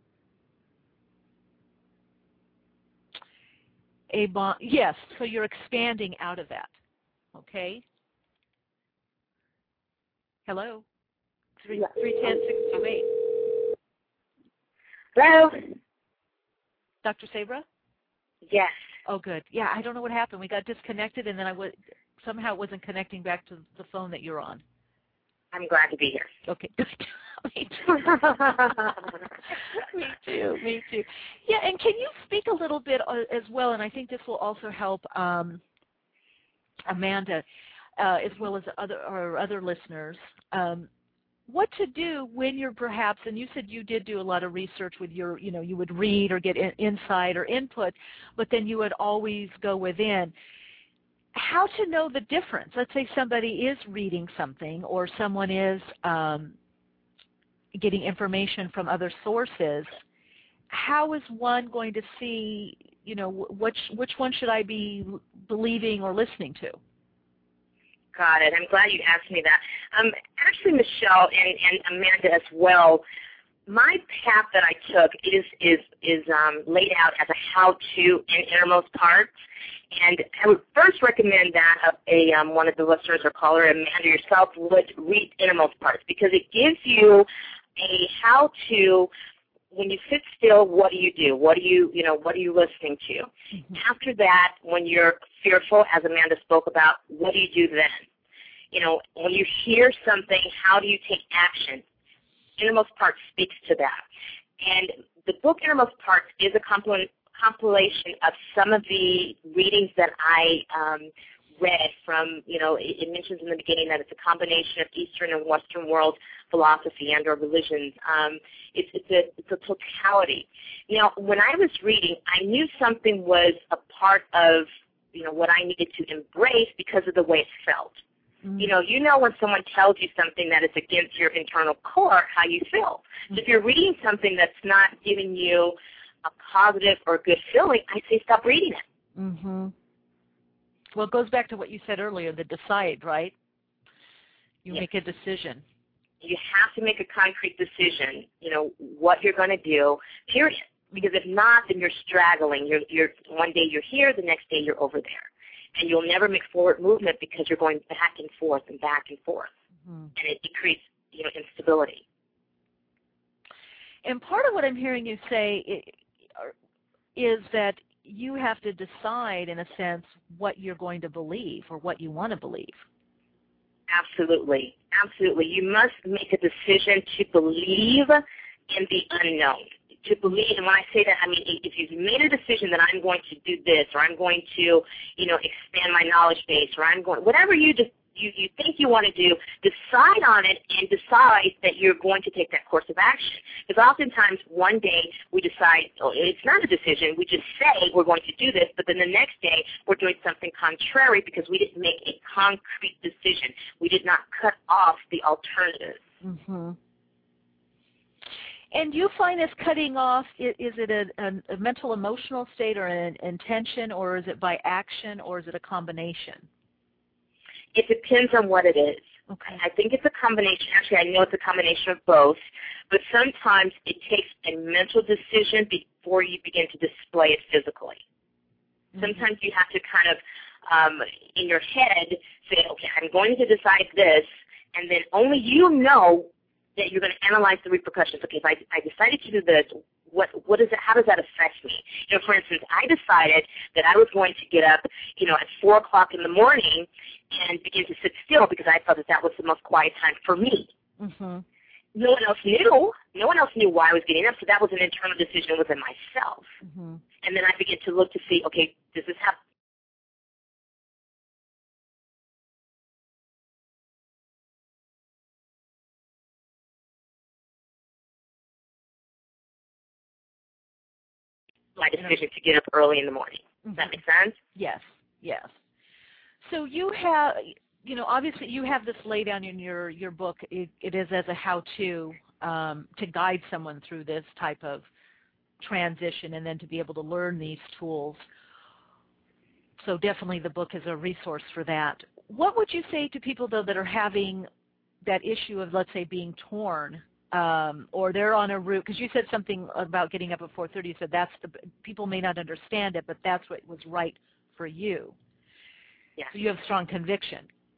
A bond, yes, so you're expanding out of that, okay? Hello? three ten, six two eight. Hello? Doctor Sabra? Yes. Oh, good. Yeah, I don't know what happened. We got disconnected, and then I w somehow it wasn't connecting back to the phone that you're on. I'm glad to be here. Okay, good. Me too. me too. Me too. Yeah, and can you speak a little bit uh, as well, and I think this will also help um, Amanda uh, as well as other our other listeners, um, what to do when you're perhaps, and you said you did do a lot of research with your, you know, you would read or get in, insight or input, but then you would always go within. How to know the difference? Let's say somebody is reading something or someone is um, getting information from other sources. How is one going to see, you know, which, which one should I be believing or listening to? Got it. I'm glad you asked me that. Um, actually, Michelle and, and Amanda as well, my path that I took is is is um, laid out as a how-to in Innermost Parts. And I would first recommend that a um, one of the listeners or caller, Amanda yourself, would read Innermost Parts, because it gives you a how-to. When you sit still, what do you do? What do you, you know, what are you listening to? Mm-hmm. After that, when you're fearful, as Amanda spoke about, what do you do then? You know, when you hear something, how do you take action? Innermost Parts speaks to that. And the book Innermost Parts is a compil compilation of some of the readings that I um, read from, you know, it, it mentions in the beginning that it's a combination of Eastern and Western world philosophy and or religions. Um, it's, it's, a, it's a totality. Now, when I was reading, I knew something was a part of, you know, what I needed to embrace because of the way it felt. Mm-hmm. You know, you know when someone tells you something that is against your internal core, how you feel. Mm-hmm. So if you're reading something that's not giving you a positive or good feeling, I say stop reading it. Mm-hmm. Well, it goes back to what you said earlier, the decide, right? You yes. make a decision. You have to make a concrete decision, you know, what you're going to do, period. Because if not, then you're straggling. You're, you're, one day you're here, the next day you're over there. And you'll never make forward movement because you're going back and forth and back and forth. Mm-hmm. And it decreases, you know, instability. And part of what I'm hearing you say is that you have to decide, in a sense, what you're going to believe or what you want to believe. Absolutely. Absolutely. You must make a decision to believe in the unknown. To believe, and when I say that, I mean if you've made a decision that I'm going to do this, or I'm going to, you know, expand my knowledge base, or I'm going, whatever you just you, you think you want to do, decide on it and decide that you're going to take that course of action. Because oftentimes one day we decide, oh, it's not a decision, we just say we're going to do this, but then the next day we're doing something contrary because we didn't make a concrete decision. We did not cut off the alternatives. Mm-hmm. And do you find this cutting off, is, is it a, a, a mental emotional state or an intention, or is it by action, or is it a combination? It depends on what it is. Okay. I think it's a combination. Actually, I know it's a combination of both, but sometimes it takes a mental decision before you begin to display it physically. Mm-hmm. Sometimes you have to kind of, um, in your head, say, okay, I'm going to decide this, and then only you know that you're going to analyze the repercussions. Okay, if I, I decided to do this, what what is it? How does that affect me? You know, for instance, I decided that I was going to get up, you know, at four o'clock in the morning and begin to sit still because I felt that that was the most quiet time for me. Mm-hmm. No one else knew. No one else knew why I was getting up, so that was an internal decision within myself. Mm-hmm. And then I began to look to see, okay, does this have my decision to get up early in the morning? Does Mm-hmm. that make sense? Yes, yes. So you have, you know, obviously you have this laid down in your, your book. It, it is as a how-to um, to guide someone through this type of transition and then to be able to learn these tools. So definitely the book is a resource for that. What would you say to people, though, that are having that issue of, let's say, being torn, um, or they're on a route, because you said something about getting up at four thirty. You said that's the, people may not understand it, but that's what was right for you. Yes. So you have strong conviction.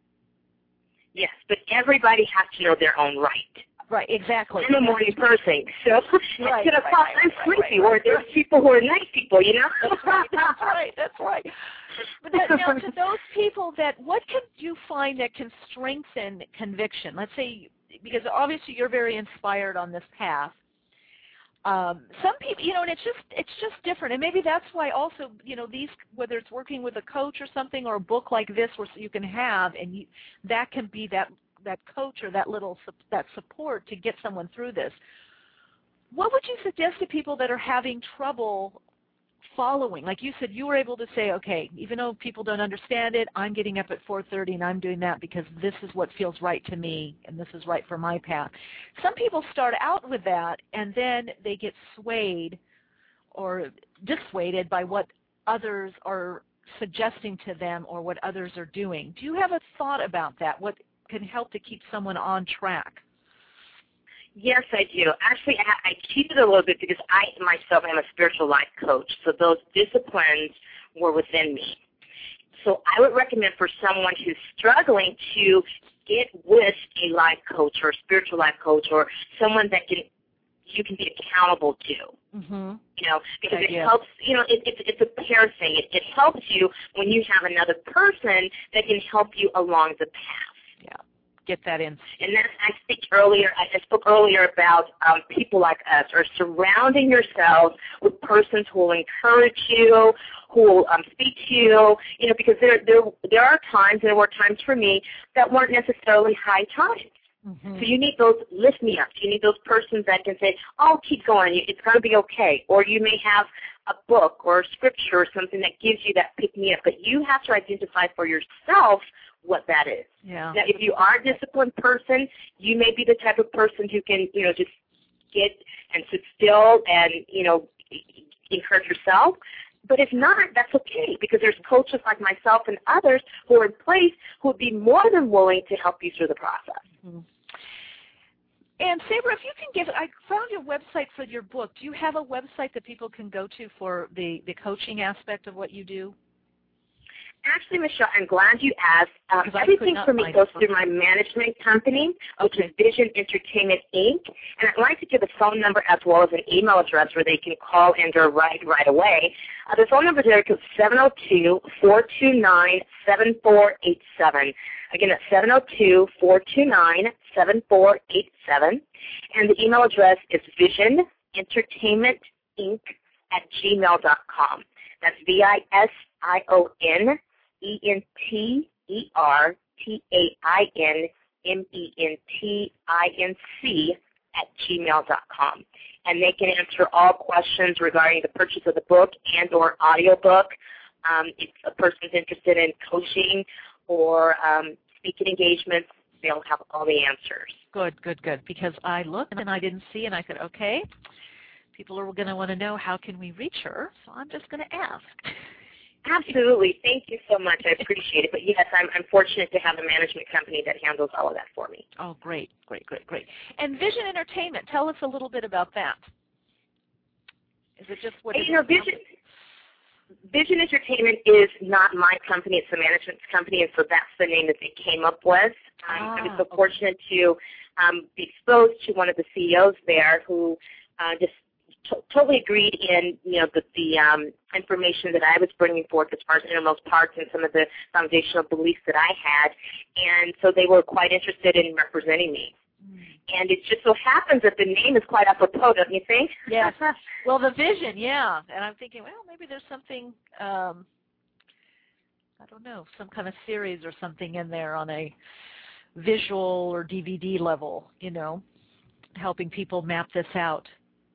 Yes, but everybody has to know their own right. Right, exactly. I'm a morning person, so right, at ten o'clock right, I'm right, sleepy, right, or there's right. people who are night people, you know? That's right, that's right, that's right. But that, now, to those people, that what can you find that can strengthen conviction? Let's say, because obviously you're very inspired on this path. Um, some people, you know, and it's just it's just different, and maybe that's why also, you know, these, whether it's working with a coach or something, or a book like this, where you can have, and you, that can be that that coach or that little that support to get someone through this. What would you suggest to people that are having trouble following? Like you said, you were able to say, okay, even though people don't understand it, I'm getting up at four thirty and I'm doing that because this is what feels right to me and this is right for my path. Some people start out with that and then they get swayed or dissuaded by what others are suggesting to them or what others are doing. Do you have a thought about that? What can help to keep someone on track? Yes, I do. Actually, I, I keep it a little bit because I myself am a spiritual life coach, so those disciplines were within me. So I would recommend for someone who's struggling to get with a life coach or a spiritual life coach or someone that can you can be accountable to. Mm-hmm. You know, because Good it idea. helps, you know, it, it, it's a pair thing. It, it helps you when you have another person that can help you along the path. Yeah, get that in. And then I speak earlier, I spoke earlier about um, people like us, or surrounding yourself with persons who will encourage you, who will um, speak to you, you know, because there, there, there are times, and there were times for me, that weren't necessarily high times. Mm-hmm. So you need those lift-me-ups. You need those persons that can say, oh, keep going, it's going to be okay. Or you may have a book or a scripture or something that gives you that pick-me-up. But you have to identify for yourself what that is. Yeah. Now, if you are a disciplined person, you may be the type of person who can, you know, just get and sit still and, you know, encourage yourself. But if not, that's okay, because there's coaches like myself and others who are in place who would be more than willing to help you through the process. Mm-hmm. And Sabra, if you can give, I found your website for your book. Do you have a website that people can go to for the, the coaching aspect of what you do? Actually, Michelle, I'm glad you asked. Um, everything for me goes through my management company, which okay. is Vision Entertainment, Incorporated. And I'd like to give a phone number as well as an email address where they can call and or write right away. Uh, the phone number there is seven oh two, four two nine, seven four eight seven. Again, that's seven oh two, four two nine, seven four eight seven. And the email address is Vision Entertainment Incorporated at gmail dot com. That's V I S I O N E N T E R T A I N M E N T I N C at gmail dot com. And they can answer all questions regarding the purchase of the book and or audiobook. Um, if a person's interested in coaching or um, speaking engagements, they'll have all the answers. Good, good, good. Because I looked and I didn't see, and I said, okay, people are going to want to know how can we reach her, so I'm just going to ask. Absolutely. Thank you so much. I appreciate it. But, yes, I'm, I'm fortunate to have a management company that handles all of that for me. Oh, great, great, great, great. And Vision Entertainment, tell us a little bit about that. Is it just what you know, Vision, Vision Entertainment is not my company. It's the management's company, and so that's the name that they came up with. Um, ah, I was so okay. fortunate to um, be exposed to one of the C E Os there who uh, just t- totally agreed in, you know, the, the um, information that I was bringing forth as far as innermost parts and some of the foundational beliefs that I had, and so they were quite interested in representing me. Mm. And it just so happens that the name is quite apropos, don't you think? Yes. Well, the vision, yeah. And I'm thinking, well, maybe there's something, um, I don't know, some kind of series or something in there on a visual or D V D level, you know, helping people map this out.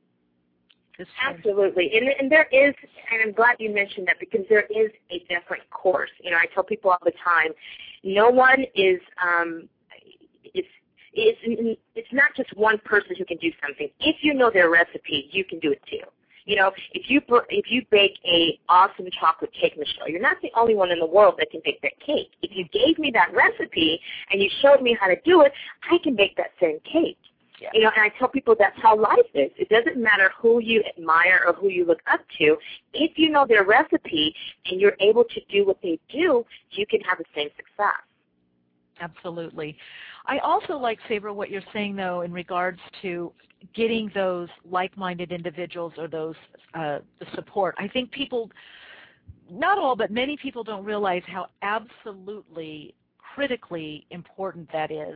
This Absolutely. And, and there is, and I'm glad you mentioned that, because there is a different course. You know, I tell people all the time, no one is, um, it's, it's, it's not just one person who can do something. If you know their recipe, you can do it too. You know, if you if you bake a awesome chocolate cake, Michelle, you're not the only one in the world that can bake that cake. If you gave me that recipe and you showed me how to do it, I can bake that same cake. Yeah. You know, and I tell people that's how life is. It doesn't matter who you admire or who you look up to. If you know their recipe and you're able to do what they do, you can have the same success. Absolutely. I also like, Sabra, what you're saying, though, in regards to getting those like-minded individuals or those uh, the support. I think people, not all, but many people don't realize how absolutely critically important that is.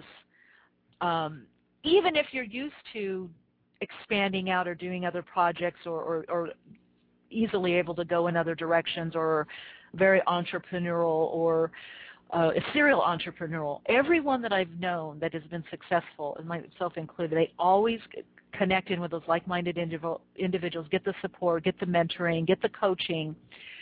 Um, even if you're used to expanding out or doing other projects or, or, or easily able to go in other directions or very entrepreneurial or uh, a serial entrepreneurial, everyone that I've known that has been successful, and myself included, they always connect in with those like-minded individuals, get the support, get the mentoring, get the coaching,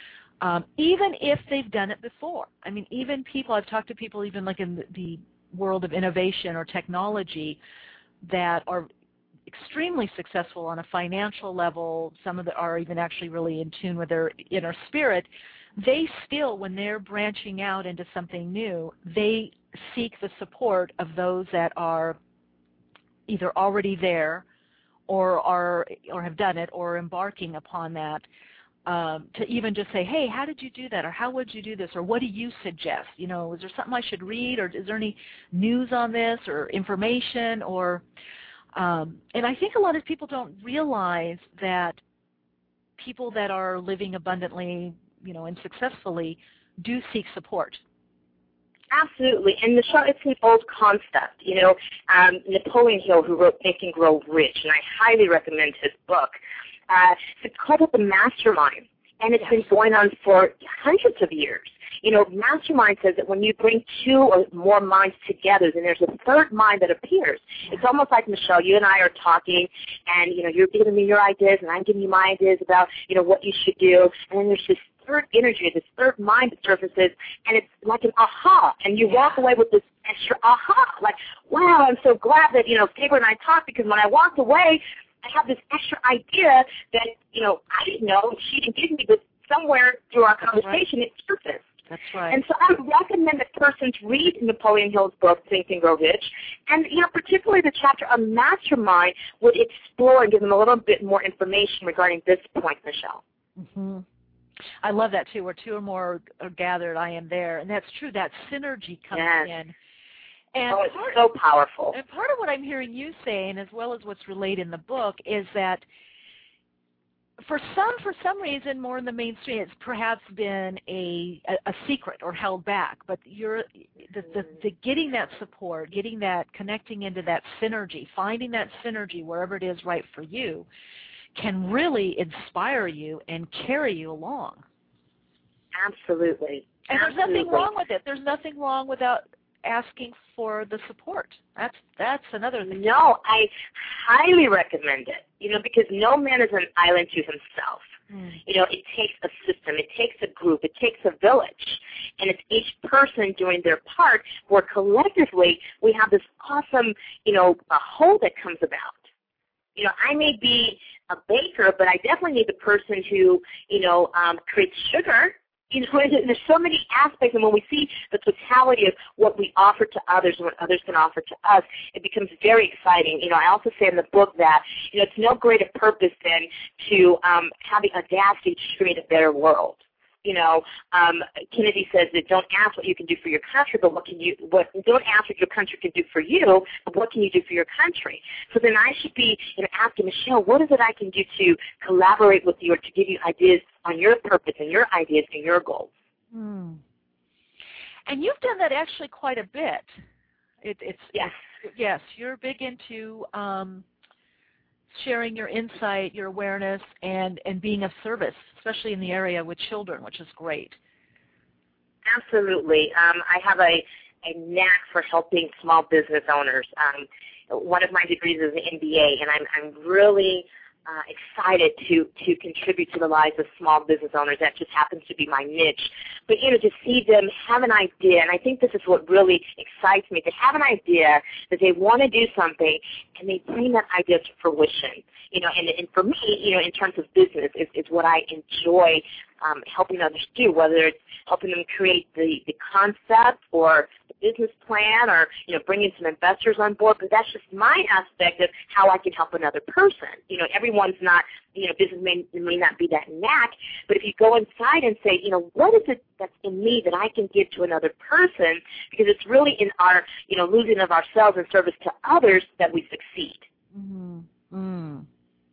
um, even if they've done it before. I mean, even people, I've talked to people even like in the world of innovation or technology that are extremely successful on a financial level. Some of them are even actually really in tune with their inner spirit. They still, when they're branching out into something new, they seek the support of those that are either already there or are or have done it or embarking upon that, um, to even just say, hey, how did you do that? Or how would you do this? Or what do you suggest? You know, is there something I should read? Or is there any news on this or information? Or um, and I think a lot of people don't realize that people that are living abundantly, you know, and successfully do seek support. Absolutely, and Michelle, it's an old concept. You know, um, Napoleon Hill, who wrote Think and Grow Rich, and I highly recommend his book. Uh, it's called the Mastermind, and it's been going on for hundreds of years. You know, Mastermind says that when you bring two or more minds together, then there's a third mind that appears. It's almost like, Michelle, you and I are talking, and, you know, you're giving me your ideas, and I'm giving you my ideas about, you know, what you should do, and then there's this third energy, this third mind that surfaces, and it's like an aha, and you walk away with this extra aha, like, wow, I'm so glad that, you know, Sabra and I talked, because when I walked away, I have this extra idea that, you know, I didn't know, she didn't give me, but somewhere through our conversation it surfaced. That's right. And so I would recommend that persons read Napoleon Hill's book, Think and Grow Rich, and, you know, particularly the chapter on Mastermind would explore and give them a little bit more information regarding this point, Michelle. Mm-hmm. I love that, too. Where two or more are gathered, I am there. And that's true. That synergy comes yes. in. And oh, it's part, so powerful. And part of what I'm hearing you saying, as well as what's relayed in the book, is that for some, for some reason, more in the mainstream, it's perhaps been a, a, a secret or held back. But you're the, the, the getting that support, getting that, connecting into that synergy, finding that synergy wherever it is right for you, can really inspire you and carry you along. Absolutely. And there's Absolutely. nothing wrong with it. There's nothing wrong without asking for the support. That's that's another thing. No, I highly recommend it. You know, because no man is an island to himself. Mm. You know, it takes a system, it takes a group, it takes a village, and it's each person doing their part where collectively we have this awesome, you know, a whole that comes about. You know, I may be a baker, but I definitely need the person who, you know, um, creates sugar. You know, there's so many aspects, and when we see the totality of what we offer to others and what others can offer to us, it becomes very exciting. You know, I also say in the book that, you know, it's no greater purpose than to um, have the audacity to create a better world. You know, um, Kennedy says that don't ask what you can do for your country, but what can you? What don't ask what your country can do for you, but what can you do for your country? So then I should be, you know, asking Michelle, what is it I can do to collaborate with you or to give you ideas on your purpose and your ideas and your goals? Hmm. And you've done that actually quite a bit. It, it's yes, it's, yes, you're big into um, sharing your insight, your awareness, and, and being of service, especially in the area with children, which is great. Absolutely. Um, I have a, a knack for helping small business owners. Um, one of my degrees is an M B A, and I'm, I'm really uh, excited to, to contribute to the lives of small business owners. That just happens to be my niche. But, you know, to see them have an idea, and I think this is what really excites me, to have an idea that they want to do something, and they bring that idea to fruition. You know, and, and for me, you know, in terms of business, is, is what I enjoy um, helping others do, whether it's helping them create the, the concept or the business plan or, you know, bringing some investors on board. But that's just my aspect of how I can help another person. You know, everyone's not, you know, business may, may not be that knack, but if you go inside and say, you know, what is it that's in me that I can give to another person, because it's really in our, you know, losing of ourselves in service to others that we succeed. Mm-hmm. Mm.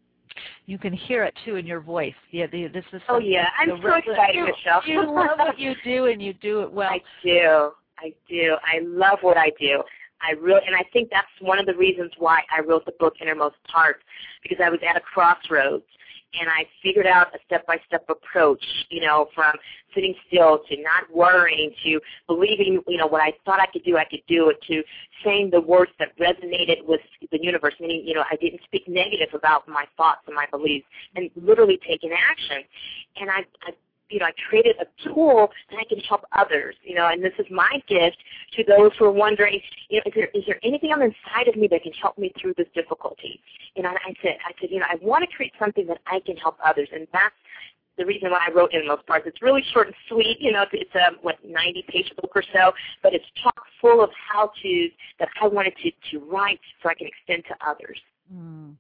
You can hear it, too, in your voice. Yeah, the, this is. Oh, yeah. I'm so excited, you, Michelle. You love what you do, and you do it well. I do. I do. I love what I do. I really, and I think that's one of the reasons why I wrote the book Innermost Parts, because I was at a crossroads, and I figured out a step-by-step approach, you know, from sitting still to not worrying to believing, you know, what I thought I could do, I could do it, to saying the words that resonated with the universe, meaning, you know, I didn't speak negative about my thoughts and my beliefs, and literally taking action. And I, I you know, I created a tool that I can help others, you know, and this is my gift to those who are wondering, you know, is there, is there anything on the inside of me that can help me through this difficulty? You know, and I said, I said, you know, I want to create something that I can help others, and that's the reason why I wrote Innermost Parts. It's really short and sweet, you know, it's a, what, ninety-page book or so, but it's chock full of how-tos that I wanted to, to write so I can extend to others. Mm.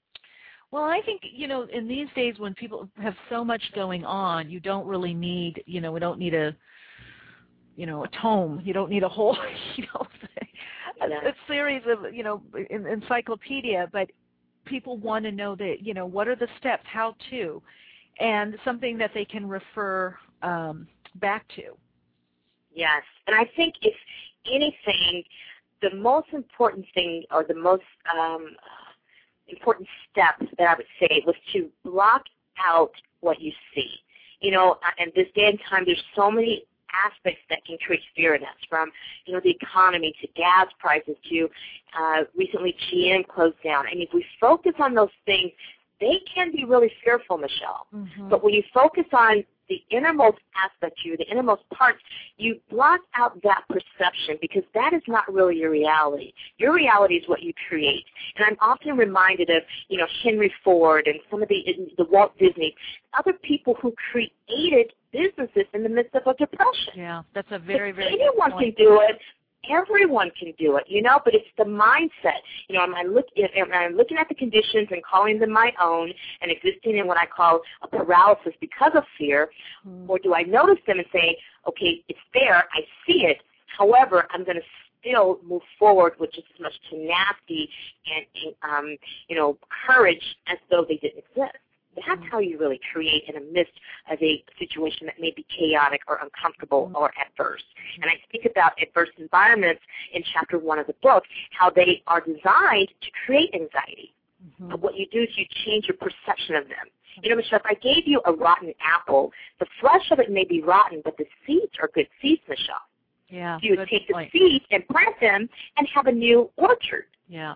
Well, I think, you know, in these days when people have so much going on, you don't really need, you know, we don't need a, you know, a tome. You don't need a whole, you know, a, yeah. a series of, you know, en- encyclopedia, but people want to know that, you know, what are the steps, how to, and something that they can refer um, back to. Yes, and I think if anything, the most important thing or the most um, important step that I would say was to block out what you see. You know, and this day and time, there's so many aspects that can create fear in us, from, you know, the economy to gas prices to uh, recently G M closed down. And if we focus on those things, they can be really fearful, Michelle. Mm-hmm. But when you focus on the innermost aspect of you, the innermost parts, you block out that perception, because that is not really your reality. Your reality is what you create. And I'm often reminded of, you know, Henry Ford and some of the, the Walt Disney, other people who created businesses in the midst of a depression. Yeah, that's a very, if very anyone can do it. Everyone can do it, you know, but it's the mindset. You know, am I, look, am I looking at the conditions and calling them my own and existing in what I call a paralysis because of fear, mm. or do I notice them and say, okay, it's there, I see it, however, I'm going to still move forward with just as much tenacity and, um, you know, courage as though they didn't exist. That's how you really create in the midst of a situation that may be chaotic or uncomfortable mm-hmm. or adverse. And I speak about adverse environments in chapter one of the book, how they are designed to create anxiety. Mm-hmm. But what you do is you change your perception of them. You know, Michelle, if I gave you a rotten apple, the flesh of it may be rotten, but the seeds are good seeds, Michelle. Yeah, so you would take point. the seeds and plant them and have a new orchard. Yeah.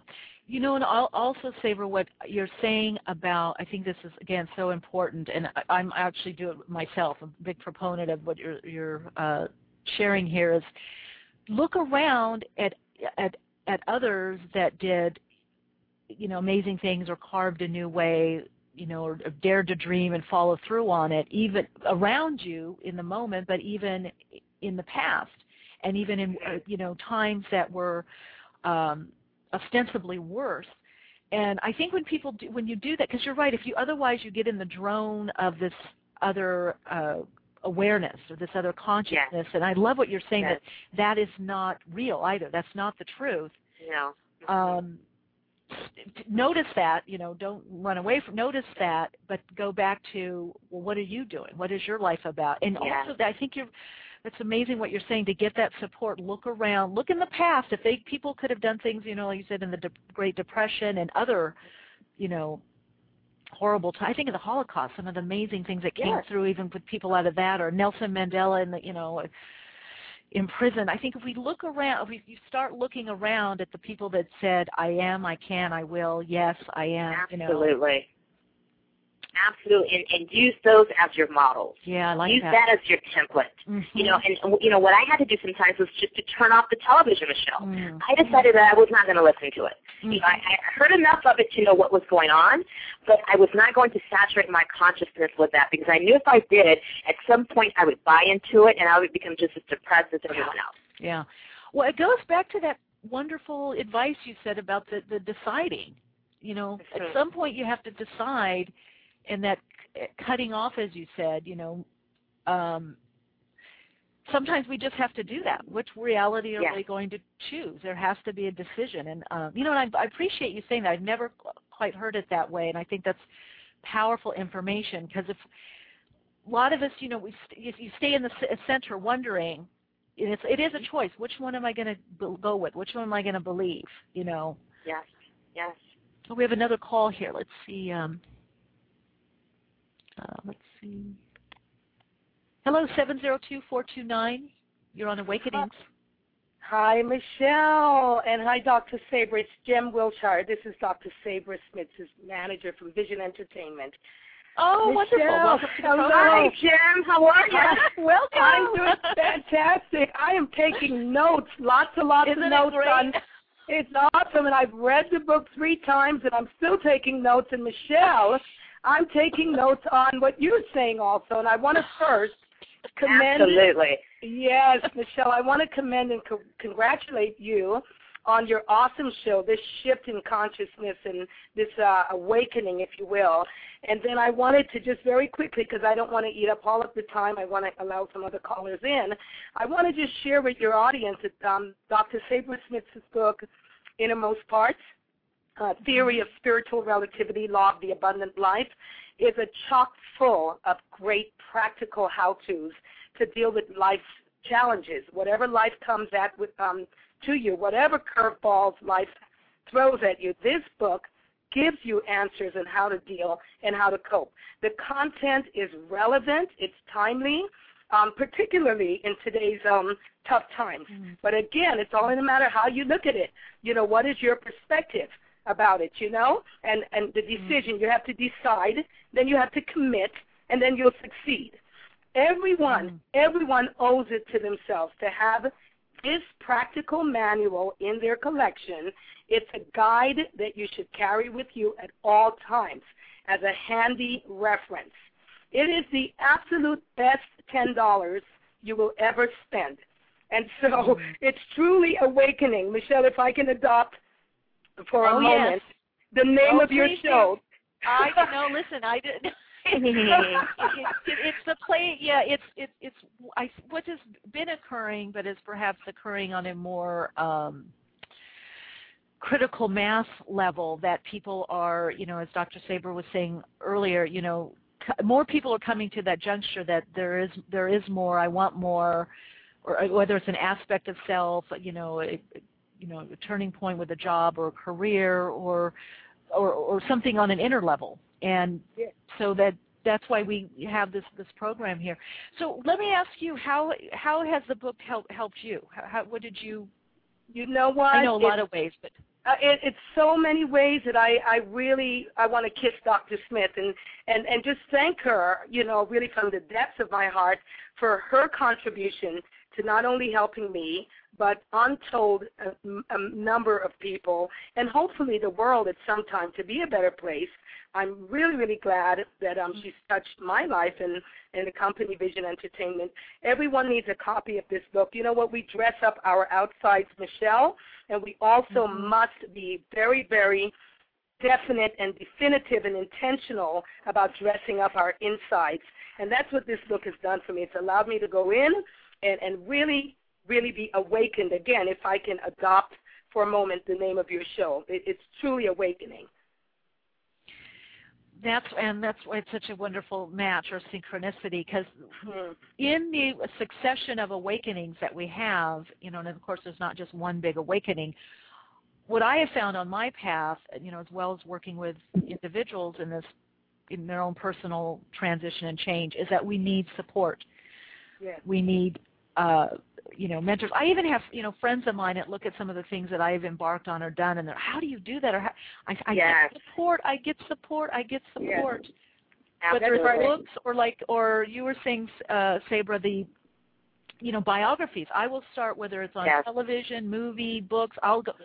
You know, and I'll also, Saber, what you're saying about, I think this is, again, so important, and I, I'm actually doing it myself, a big proponent of what you're, you're uh, sharing here, is look around at, at, at others that did, you know, amazing things or carved a new way, you know, or, or dared to dream and follow through on it, even around you in the moment, but even in the past, and even in, uh, you know, times that were um, ostensibly worse. And I think when people do, when you do that, because you're right, if you otherwise you get in the drone of this other uh, awareness or this other consciousness, yes. And I love what you're saying, yes. that that is not real either. That's not the truth. No. Um, notice that, you know, don't run away from, notice that, but go back to, well, what are you doing? What is your life about? And yes. also, I think you're, it's amazing what you're saying, to get that support, look around, look in the past. If they, people could have done things, you know, like you said, in the De- Great Depression and other, you know, horrible times. I think of the Holocaust, some of the amazing things that came yes. through, even with people out of that, or Nelson Mandela and, you know, in prison. I think if we look around, if you start looking around at the people that said, I am, I can, I will, yes, I am. Absolutely. You know. Absolutely, and, and use those as your models. Yeah, I like use that. Use that as your template. Mm-hmm. You know, and you know what I had to do sometimes was just to turn off the television, Michelle. Mm-hmm. I decided that I was not going to listen to it. Mm-hmm. You know, I, I heard enough of it to know what was going on, but I was not going to saturate my consciousness with that, because I knew if I did, at some point I would buy into it and I would become just as depressed as everyone else. Yeah. Well, it goes back to that wonderful advice you said about the, the deciding. You know, mm-hmm. at some point you have to decide. And that cutting off, as you said, you know, um, sometimes we just have to do that. Which reality are yes. we going to choose? There has to be a decision. And, um, you know, and I, I appreciate you saying that. I've never quite heard it that way, and I think that's powerful information, because if a lot of us, you know, we st- if you stay in the c- center wondering, it's, it is a choice. Which one am I going to b- go with? Which one am I going to believe, you know? Yes, yes. So we have another call here. Let's see. Um, Uh, let's see. Hello, seven zero two, four two nine. You're on Awakenings. Hi, Michelle. And hi, Doctor Saber. It's Jem Wilshire. This is Doctor Saber Smith, his manager from Vision Entertainment. Oh, Michelle, wonderful. Welcome to the hello. program. Hi, Jem. How are you? Welcome. I'm doing fantastic. I am taking notes, lots and lots Isn't of notes. It great? On, it's awesome, and I've read the book three times, and I'm still taking notes. And, Michelle, I'm taking notes on what you're saying also, and I want to first commend. Absolutely. Yes, Michelle, I want to commend and co- congratulate you on your awesome show, this shift in consciousness and this uh, awakening, if you will. And then I wanted to just very quickly, because I don't want to eat up all of the time, I want to allow some other callers in, I want to just share with your audience that um, Doctor Saber Smith's book, Innermost Parts, Uh, Theory of Spiritual Relativity, Law of the Abundant Life, is a chock full of great practical how-tos to deal with life's challenges. Whatever life comes at with, um, to you, whatever curveballs life throws at you, this book gives you answers on how to deal and how to cope. The content is relevant, it's timely, um, particularly in today's um, tough times. Mm-hmm. But again, it's all in a matter how you look at it. You know, what is your perspective about it, you know, and, and the decision, you have to decide, then you have to commit, and then you'll succeed. Everyone, mm. everyone owes it to themselves to have this practical manual in their collection. It's a guide that you should carry with you at all times as a handy reference. It is the absolute best ten dollars you will ever spend. And so mm. it's truly awakening. Michelle, if I can adopt for a oh, moment, yes. the name oh, of your show. I no, listen, I didn't. it, it, it's the play. Yeah, it's it, it's I, what has been occurring, but is perhaps occurring on a more um, critical mass level. That people are, you know, as Doctor Saber was saying earlier, you know, more people are coming to that juncture that there is there is more. I want more, or whether it's an aspect of self, you know. It, you know, a turning point with a job or a career or, or, or something on an inner level. And yeah. so that that's why we have this, this program here. So let me ask you, how how has the book help, helped you? How, how, what did you, you know what? I know a it, lot of ways, but. Uh, it, it's so many ways that I, I really I want to kiss Doctor Smith and, and, and just thank her, you know, really from the depths of my heart for her contribution to not only helping me, but untold a, a number of people, and hopefully the world at some time to be a better place. I'm really, really glad that um, she's touched my life and, and the company Vision Entertainment. Everyone needs a copy of this book. You know what? We dress up our outsides, Michelle, and we also mm-hmm. must be very, very definite and definitive and intentional about dressing up our insides. And that's what this book has done for me. It's allowed me to go in and, and really, really be awakened. Again, if I can adopt for a moment the name of your show. It, it's truly awakening. That's and that's why it's such a wonderful match or synchronicity, because mm-hmm. in the succession of awakenings that we have, you know, and of course there's not just one big awakening. What I have found on my path, you know, as well as working with individuals in this, in their own personal transition and change, is that we need support. Yeah. We need, uh, you know, mentors. I even have, you know, friends of mine that look at some of the things that I've embarked on or done, and they're, how do you do that? Or how, I, I yes. get support. I get support. I get support. Yes. Whether it's right. books or like, or you were saying, uh, Sabra, the, you know, biographies. I will start whether it's on yes. television, movie, books. I'll go.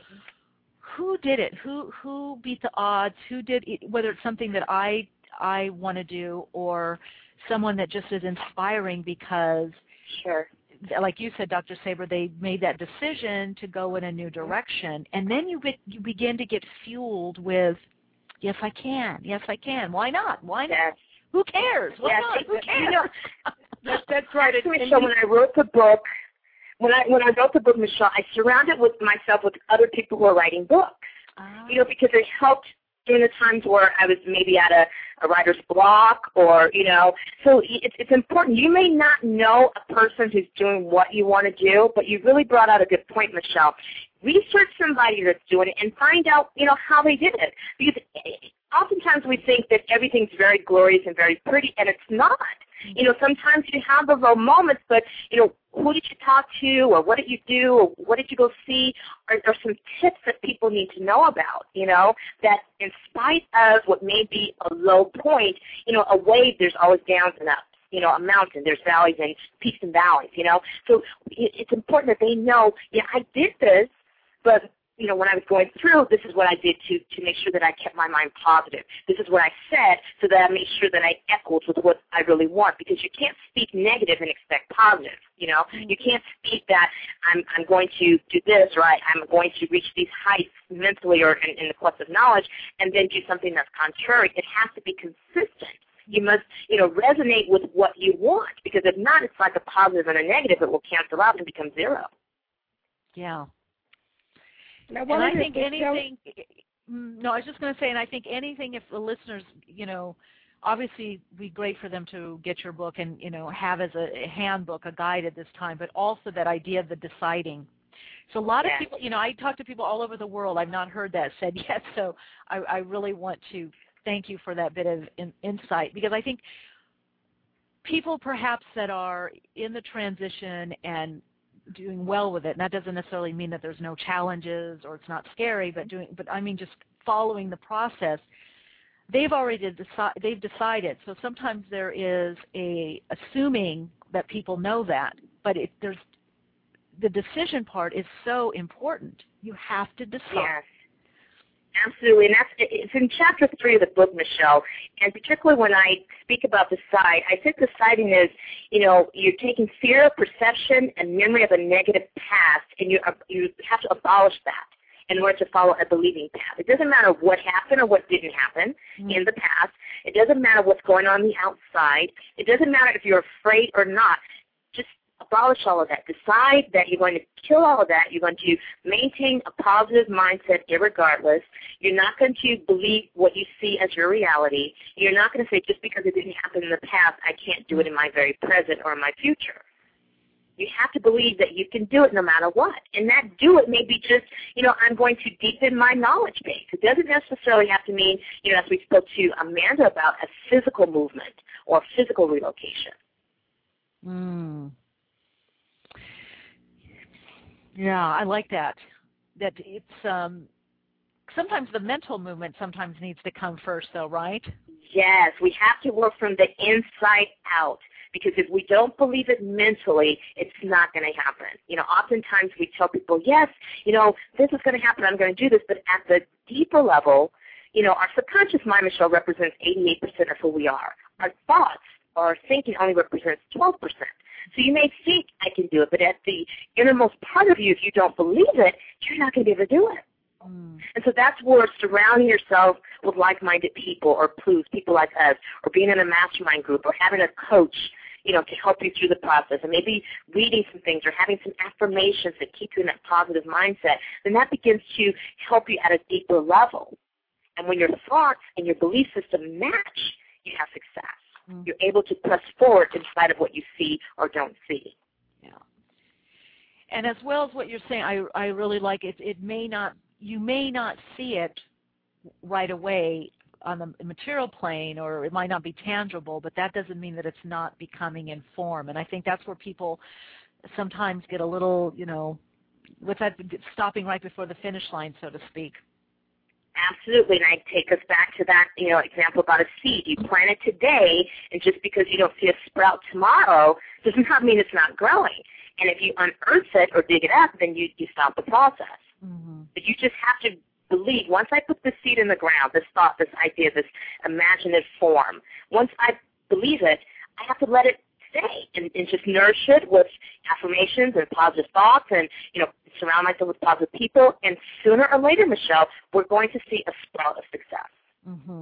Who did it? Who who beat the odds? Who did it? Whether it's something that I I want to do or someone that just is inspiring because. Sure. Like you said, Doctor Sabra, they made that decision to go in a new direction, and then you, be, you begin to get fueled with, yes, I can, yes, I can. Why not? Why not? Yes. Who cares? Why yes. not? Who cares? You know, that's, that's right. Actually, Michelle, when I wrote the book, when I when I wrote the book, Michelle, I surrounded with myself with other people who are writing books. Ah. You know, because it helped during the times where I was maybe at a, a writer's block or, you know, so it's, it's important. You may not know a person who's doing what you want to do, but you really brought out a good point, Michelle. Research somebody that's doing it and find out, you know, how they did it. Because oftentimes we think that everything's very glorious and very pretty, and it's not. You know, sometimes you have those low moments, but, you know, who did you talk to, or what did you do, or what did you go see? Are there some tips that people need to know about, you know, that in spite of what may be a low point, you know, a wave, there's always downs and ups. You know, a mountain, there's valleys and peaks and valleys, you know. So it's important that they know, yeah, I did this, but, you know, when I was going through, this is what I did to, to make sure that I kept my mind positive. This is what I said so that I made sure that I echoed with what I really want, because you can't speak negative and expect positive, you know. You can't speak that I'm, I'm going to do this, or I, I'm going to reach these heights mentally or in, in the quest of knowledge and then do something that's contrary. It has to be consistent. You must, you know, resonate with what you want, because if not, it's like a positive and a negative. It will cancel out and become zero. Yeah. Now, and I think anything, no, I was just going to say, and I think anything, if the listeners, you know, obviously it'd be great for them to get your book and, you know, have as a handbook, a guide at this time, but also that idea of the deciding. So a lot of yeah. people, you know, I talk to people all over the world. I've not heard that said yet, so I, I really want to thank you for that bit of in, insight, because I think people perhaps that are in the transition and doing well with it, and that doesn't necessarily mean that there's no challenges or it's not scary, but doing, but I mean just following the process, they've already decided, they've decided. So sometimes there is a assuming that people know that, but it, there's the decision part is so important. You have to decide. Yes. Absolutely, and that's, it's in chapter three of the book, Michelle, and particularly when I speak about decide, I think deciding is, you know, you're taking fear, perception, and memory of a negative past, and you you have to abolish that in order to follow a believing path. It doesn't matter what happened or what didn't happen mm-hmm. in the past. It doesn't matter what's going on, on the outside. It doesn't matter if you're afraid or not. Just abolish all of that. Decide that you're going to kill all of that. You're going to maintain a positive mindset irregardless. You're not going to believe what you see as your reality. You're not going to say, just because it didn't happen in the past, I can't do it in my very present or in my future. You have to believe that you can do it no matter what. And that do it may be just, you know, I'm going to deepen my knowledge base. It doesn't necessarily have to mean, you know, as we spoke to Amanda about, a physical movement or physical relocation. Mm. Yeah, I like that. That it's um, sometimes the mental movement sometimes needs to come first, though, right? Yes, we have to work from the inside out, because if we don't believe it mentally, it's not going to happen. You know, oftentimes we tell people, yes, you know, this is going to happen, I'm going to do this, but at the deeper level, you know, our subconscious mind, Michelle, represents eighty-eight percent of who we are. Our thoughts, our thinking only represents twelve percent. So you may think I can do it, but at the innermost part of you, if you don't believe it, you're not going to be able to do it. Mm. And so that's where surrounding yourself with like-minded people or P L Us, people like us, or being in a mastermind group, or having a coach, you know, to help you through the process, and maybe reading some things or having some affirmations that keep you in that positive mindset, then that begins to help you at a deeper level. And when your thoughts and your belief system match, you have success. Mm. You're able to press forward in spite of what you see or don't see. Yeah. And as well as what you're saying, I, I really like it. It may not, you may not see it right away on the material plane, or it might not be tangible, but that doesn't mean that it's not becoming in form. And I think that's where people sometimes get a little, you know, with that stopping right before the finish line, so to speak. Absolutely, and I take us back to that, you know, example about a seed. You plant it today, and just because you don't see a sprout tomorrow does not mean it's not growing. And if you unearth it or dig it up, then you, you stop the process. Mm-hmm. But you just have to believe, once I put the seed in the ground, this thought, this idea, this imaginative form, once I believe it, I have to let it stay and, and just nourish it with affirmations and positive thoughts, and, you know, surround myself with positive people, and sooner or later, Michelle, we're going to see a sprout of success. Mm-hmm.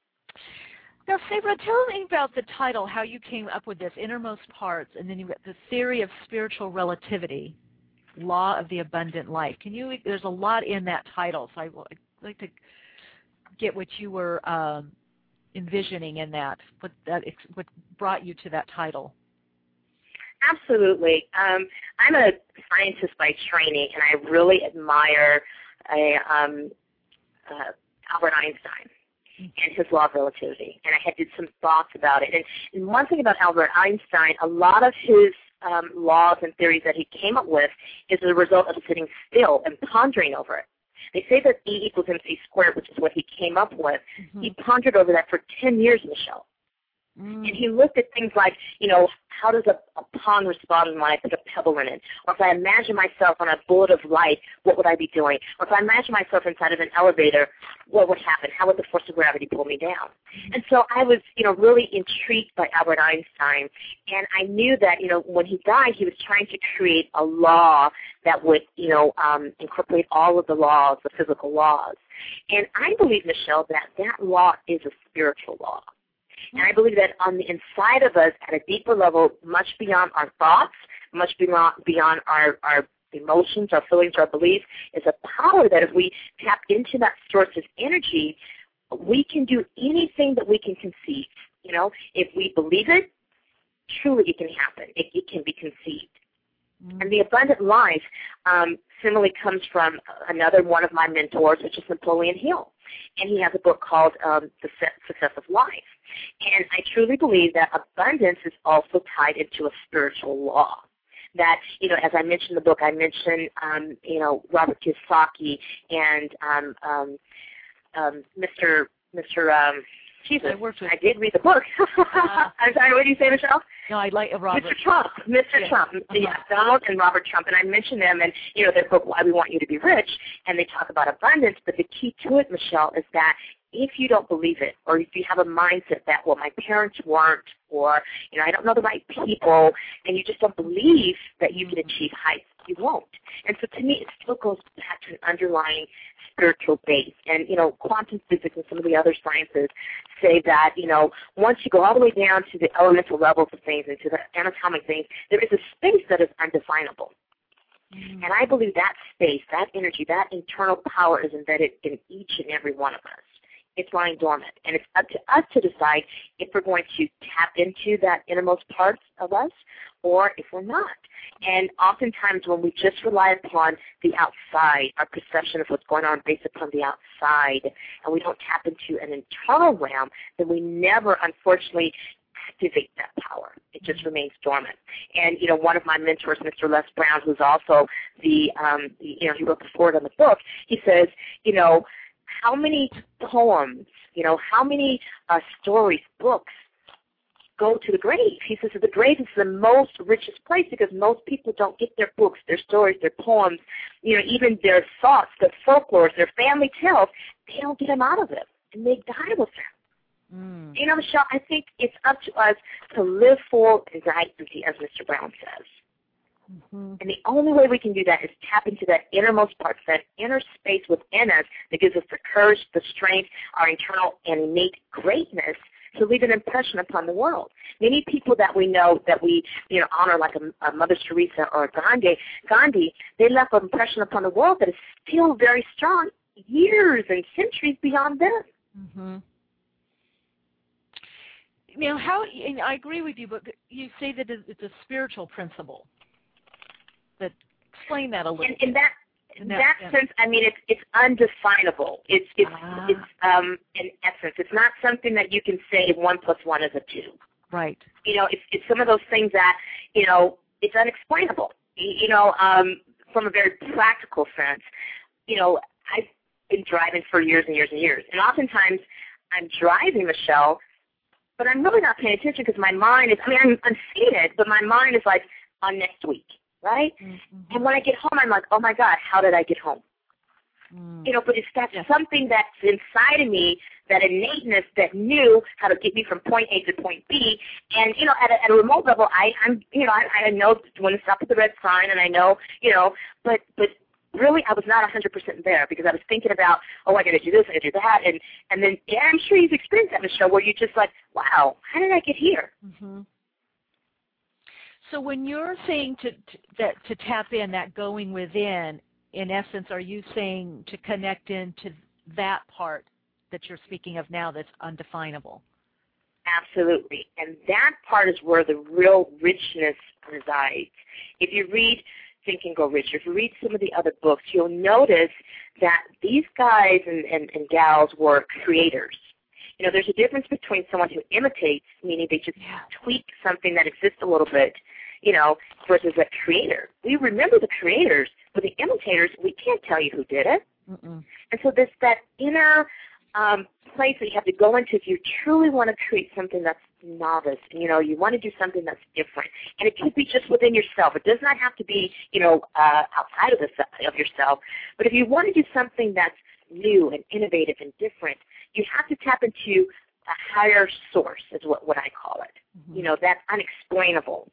Now, Sabra, tell me about the title, how you came up with this, Innermost Parts, and then you've got the theory of spiritual relativity, law of the abundant life. Can you? There's a lot in that title, so I'd like to get what you were um, envisioning in that, what that what brought you to that title. Absolutely. Um, I'm a scientist by training, and I really admire uh, um, uh, Albert Einstein and his law of relativity. And I had did some thoughts about it. And, and one thing about Albert Einstein, a lot of his um, laws and theories that he came up with is a result of sitting still and pondering over it. They say that E equals mc squared, which is what he came up with. Mm-hmm. He pondered over that for ten years, Michelle. Mm. And he looked at things like, you know, how does a, a pond respond when I put a pebble in it? Or if I imagine myself on a bullet of light, what would I be doing? Or if I imagine myself inside of an elevator, what would happen? How would the force of gravity pull me down? Mm. And so I was, you know, really intrigued by Albert Einstein. And I knew that, you know, when he died, he was trying to create a law that would, you know, um, incorporate all of the laws, the physical laws. And I believe, Michelle, that that law is a spiritual law. And I believe that on the inside of us, at a deeper level, much beyond our thoughts, much beyond, beyond our, our emotions, our feelings, our beliefs, is a power that if we tap into that source of energy, we can do anything that we can conceive. You know, if we believe it, truly it can happen. It, it can be conceived. Mm-hmm. And the abundant life um, similarly comes from another one of my mentors, which is Napoleon Hill. And he has a book called um, The Success of Life. And I truly believe that abundance is also tied into a spiritual law. That, you know, as I mentioned in the book, I mentioned, um, you know, Robert Kiyosaki and um, um, um, Mister Mister Um, Jesus, I, worked with I did read the book. uh, I'm sorry, what did you say, Michelle? No, I like uh, Robert. Mister Trump. Mister Yeah. Trump. Uh-huh. Yeah, Donald and Robert Trump. And I mentioned them, and, you know, their book, Why We Want You to Be Rich, and they talk about abundance. But the key to it, Michelle, is that if you don't believe it, or if you have a mindset that, well, my parents weren't, or, you know, I don't know the right people, and you just don't believe that you can achieve heights, you won't. And so to me, it still goes back to an underlying spiritual base. And, you know, quantum physics and some of the other sciences say that, you know, once you go all the way down to the elemental levels of things and to the anatomic things, there is a space that is undefinable. Mm. And I believe that space, that energy, that internal power is embedded in each and every one of us. It's lying dormant. And it's up to us to decide if we're going to tap into that innermost parts of us or if we're not. And oftentimes when we just rely upon the outside, our perception of what's going on based upon the outside, and we don't tap into an internal realm, then we never, unfortunately, activate that power. It just remains dormant. And, you know, one of my mentors, Mister Les Brown, who's also the, um, the you know, he wrote the foreword on the book, he says, you know, how many poems, you know, how many uh, stories, books go to the grave? He says that the grave is the most richest place because most people don't get their books, their stories, their poems, you know, even their thoughts, their folklore, their family tales. They don't get them out of them, and they die with them. Mm. You know, Michelle, I think it's up to us to live full and die empty, as Mister Brown says. Mm-hmm. And the only way we can do that is tap into that innermost part, that inner space within us that gives us the courage, the strength, our internal and innate greatness to leave an impression upon the world. Many people that we know that we, you know, honor, like a, a Mother Teresa or Gandhi, Gandhi, they left an impression upon the world that is still very strong years and centuries beyond them. Mm-hmm. Now, how? And I agree with you, but you say that it's a spiritual principle. But explain that a little. In, in that in no, that yeah. sense, I mean, it's it's undefinable. It's it's ah. it's um in essence, it's not something that you can say one plus one is a two. Right. You know, it's it's some of those things that you know it's unexplainable. You know, um, from a very practical sense, you know, I've been driving for years and years and years, and oftentimes I'm driving, Michelle, but I'm really not paying attention because my mind is. I mean, I'm, I'm seated, but my mind is like on next week. Right? Mm-hmm. And when I get home, I'm like, oh, my God, how did I get home? Mm. You know, but it's that yeah. something that's inside of me, that innateness that knew how to get me from point A to point B. And, you know, at a, at a remote level, I, I'm, you know, I, I know when to stop at the red sign, and I know, you know, but but really I was not one hundred percent there because I was thinking about, oh, I got to do this, I got to do that. And, and then yeah, I'm sure you've experienced that, Michelle, where you're just like, wow, how did I get here? Mm-hmm. So when you're saying to, to that to tap in, that going within, in essence, are you saying to connect into that part that you're speaking of now that's undefinable? Absolutely. And that part is where the real richness resides. If you read Think and Grow Rich, if you read some of the other books, you'll notice that these guys and, and, and gals were creators. You know, there's a difference between someone who imitates, meaning they just yeah. tweak something that exists a little bit, you know, versus a creator. We remember the creators, but the imitators, we can't tell you who did it. Mm-mm. And so there's that inner um, place that you have to go into if you truly want to create something that's novice. You know, you want to do something that's different. And it could be just within yourself. It does not have to be, you know, uh, outside of, the, of yourself. But if you want to do something that's new and innovative and different, you have to tap into a higher source is what, what I call it. Mm-hmm. You know, that's unexplainable.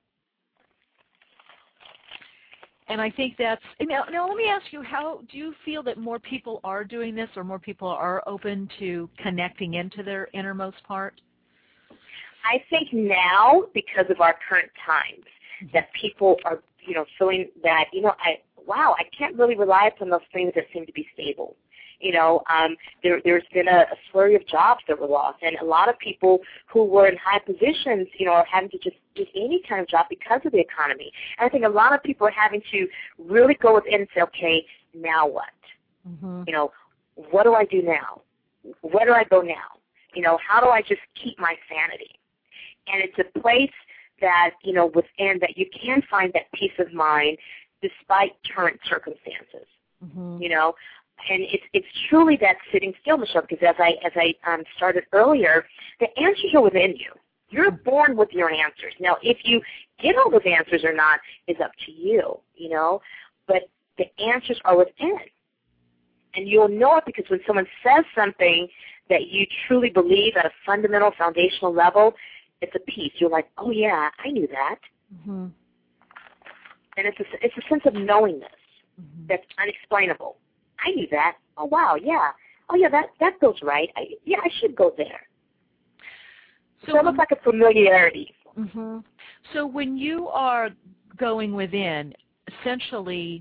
And I think that's, now, now let me ask you, how do you feel that more people are doing this or more people are open to connecting into their innermost part? I think now, because of our current times, mm-hmm. that people are, you know, feeling that, you know, I wow, I can't really rely upon those things that seem to be stable. You know, um, there, there's been a, a flurry of jobs that were lost, and a lot of people who were in high positions, you know, are having to just do any kind of job because of the economy. And I think a lot of people are having to really go within and say, okay, now what? Mm-hmm. You know, what do I do now? Where do I go now? You know, how do I just keep my sanity? And it's a place that, you know, within that you can find that peace of mind despite current circumstances, mm-hmm. you know. And it's it's truly that sitting still, Michelle, because as I as I um, started earlier, the answers are within you. You're born with your answers. Now, if you get all those answers or not is up to you, you know. But the answers are within, and you'll know it because when someone says something that you truly believe at a fundamental, foundational level, it's a piece. You're like, oh yeah, I knew that. Mm-hmm. And it's a it's a sense of knowingness mm-hmm. that's unexplainable. I knew that. Oh, wow, yeah. Oh, yeah, that, that goes right. I, yeah, I should go there. So, so it looks like a familiarity. Mm-hmm. So when you are going within, essentially,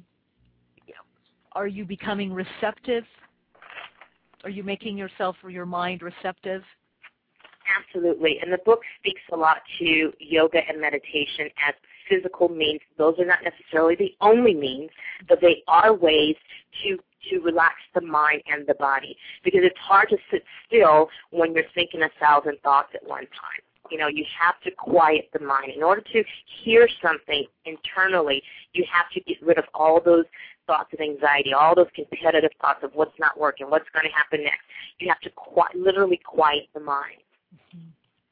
are you becoming receptive? Are you making yourself or your mind receptive? Absolutely. And the book speaks a lot to yoga and meditation as physical means. Those are not necessarily the only means, but they are ways to to relax the mind and the body, because it's hard to sit still when you're thinking a thousand thoughts at one time. You know, you have to quiet the mind. In order to hear something internally, you have to get rid of all those thoughts of anxiety, all those competitive thoughts of what's not working, what's going to happen next. You have to qui- literally quiet the mind. Mm-hmm.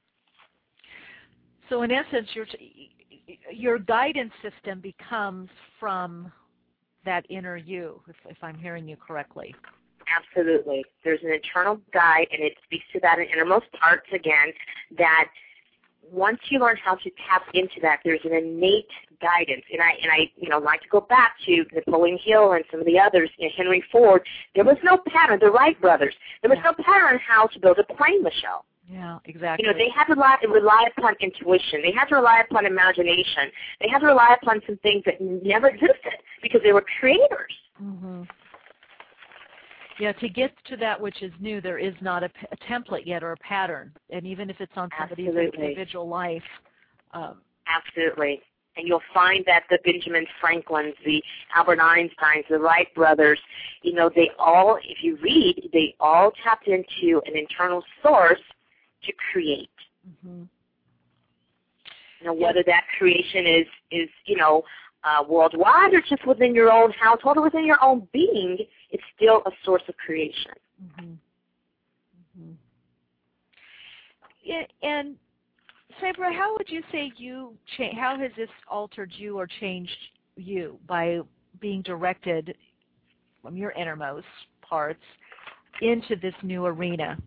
So in essence, your your guidance system becomes from that inner you, if, if I'm hearing you correctly. Absolutely. There's an internal guide, and it speaks to that innermost parts again, that once you learn how to tap into that, there's an innate guidance. And I, and I, you know, like to go back to Napoleon Hill and some of the others, you know, Henry Ford. There was no pattern. The Wright brothers. There was no pattern on how to build a plane, Michelle. Yeah, exactly. You know, they had to rely, rely upon intuition. They had to rely upon imagination. They had to rely upon some things that never existed because they were creators. Mm-hmm. Yeah, to get to that which is new, there is not a, a template yet or a pattern. And even if it's on somebody's Absolutely. individual life. Um, Absolutely. And you'll find that the Benjamin Franklins, the Albert Einsteins, the Wright brothers, you know, they all, if you read, they all tapped into an internal source to create. mm-hmm. You know, whether that creation is, is you know, uh, worldwide or just within your own household or within your own being, it's still a source of creation. Mm-hmm. Mm-hmm. Yeah, and Sabra, how would you say you cha- how has this altered you or changed you by being directed from your innermost parts into this new arena?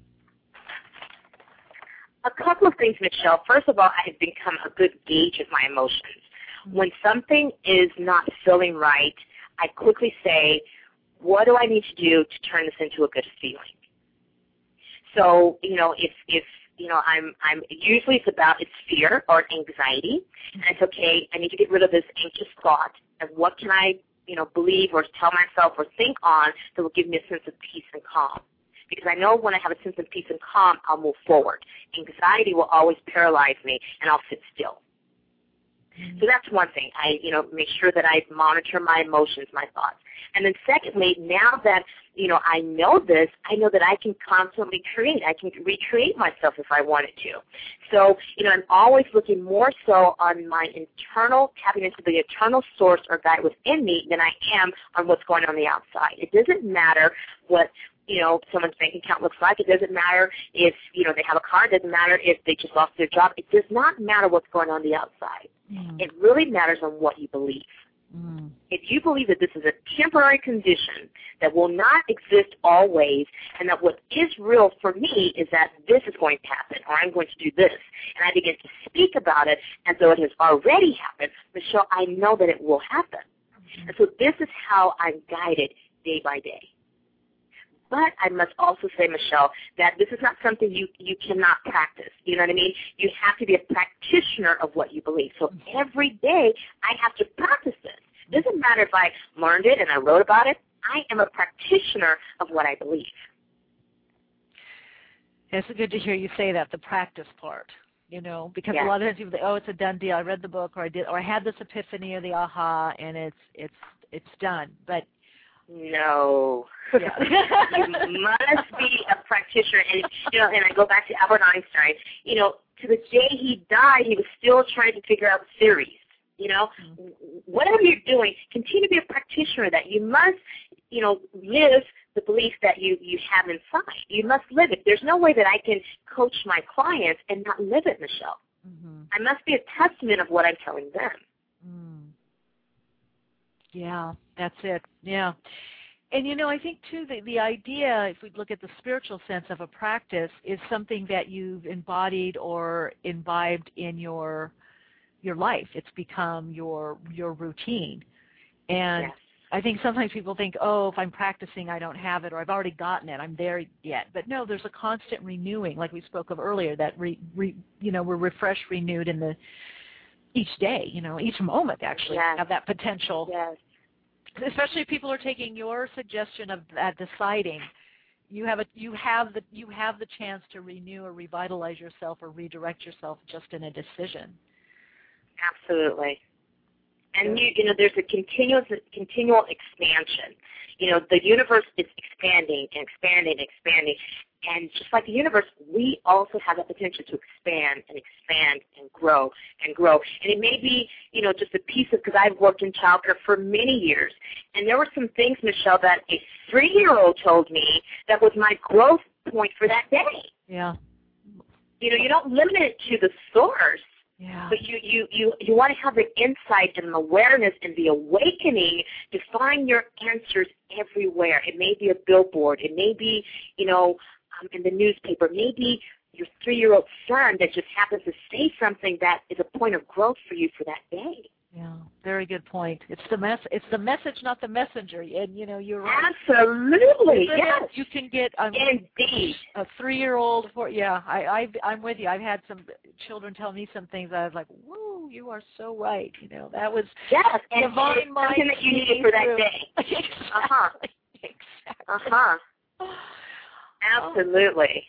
A couple of things, Michelle. First of all, I have become a good gauge of my emotions. When something is not feeling right, I quickly say, what do I need to do to turn this into a good feeling? So, you know, if, if you know, I'm, I'm usually it's about it's fear or anxiety, and it's okay, I need to get rid of this anxious thought, and what can I, you know, believe or tell myself or think on that will give me a sense of peace and calm. Because I know when I have a sense of peace and calm, I'll move forward. Anxiety will always paralyze me, and I'll sit still. So that's one thing. I, you know, make sure that I monitor my emotions, my thoughts. And then secondly, now that, you know, I know this, I know that I can constantly create. I can recreate myself if I wanted to. So, you know, I'm always looking more so on my internal, tapping into the internal source or guide within me than I am on what's going on the outside. It doesn't matter what, you know, someone's bank account looks like. It doesn't matter if, you know, they have a car. It doesn't matter if they just lost their job. It does not matter what's going on the outside. Mm. It really matters on what you believe. Mm. If you believe that this is a temporary condition that will not exist always, and that what is real for me is that this is going to happen, or I'm going to do this, and I begin to speak about it as though it has already happened, Michelle, I know that it will happen. Mm. And so this is how I'm guided day by day. But I must also say, Michelle, that this is not something you, you cannot practice. You know what I mean? You have to be a practitioner of what you believe. So every day I have to practice this. It doesn't matter if I learned it and I wrote about it. I am a practitioner of what I believe. It's good to hear you say that, the practice part, you know, because yes. a lot of times people say, oh, it's a done deal. I read the book, or I did, or I had this epiphany or the aha, and it's it's it's done. But no. Yeah. You must be a practitioner. And, you know, and I go back to Albert Einstein. You know, to the day he died, he was still trying to figure out theories. You know, mm-hmm. Whatever you're doing, continue to be a practitioner of that. You must, you know, live the belief that you, you have inside. You must live it. There's no way that I can coach my clients and not live it, Michelle. Mm-hmm. I must be a testament of what I'm telling them. Mm. Yeah, that's it. Yeah. And, you know, I think, too, the, the idea, if we look at the spiritual sense of a practice, is something that you've embodied or imbibed in your your life. It's become your your routine. And yes. I think sometimes people think, oh, if I'm practicing, I don't have it, or I've already gotten it, I'm there yet. But no, there's a constant renewing, like we spoke of earlier, that, re, re, you know, we're refreshed, renewed in the each day, you know, each moment actually yes. have that potential. Yes. Especially if people are taking your suggestion of that deciding, you have a you have the you have the chance to renew or revitalize yourself or redirect yourself just in a decision. Absolutely. And you you know there's a continuous continual expansion. You know, the universe is expanding and expanding and expanding. And just like the universe, we also have the potential to expand and expand and grow and grow. And it may be, you know, just a piece of, because I've worked in childcare for many years, and there were some things, Michelle, that a three-year-old told me that was my growth point for that day. Yeah. You know, you don't limit it to the source. Yeah. But you, you, you, you want to have the insight and the awareness and the awakening to find your answers everywhere. It may be a billboard. It may be, you know, um, in the newspaper. Maybe your three-year-old son that just happens to say something that is a point of growth for you for that day. Yeah, very good point. It's the mess. It's the message, not the messenger. And you know, you're right. Absolutely, yes. You can get um, indeed a three-year-old. For yeah, I, I, I'm with you. I've had some children tell me some things. I was like, "Whoa, you are so right." You know, that was yes, and divine it's something that you needed for that day. Exactly. Uh huh. Exactly. Uh huh. Absolutely.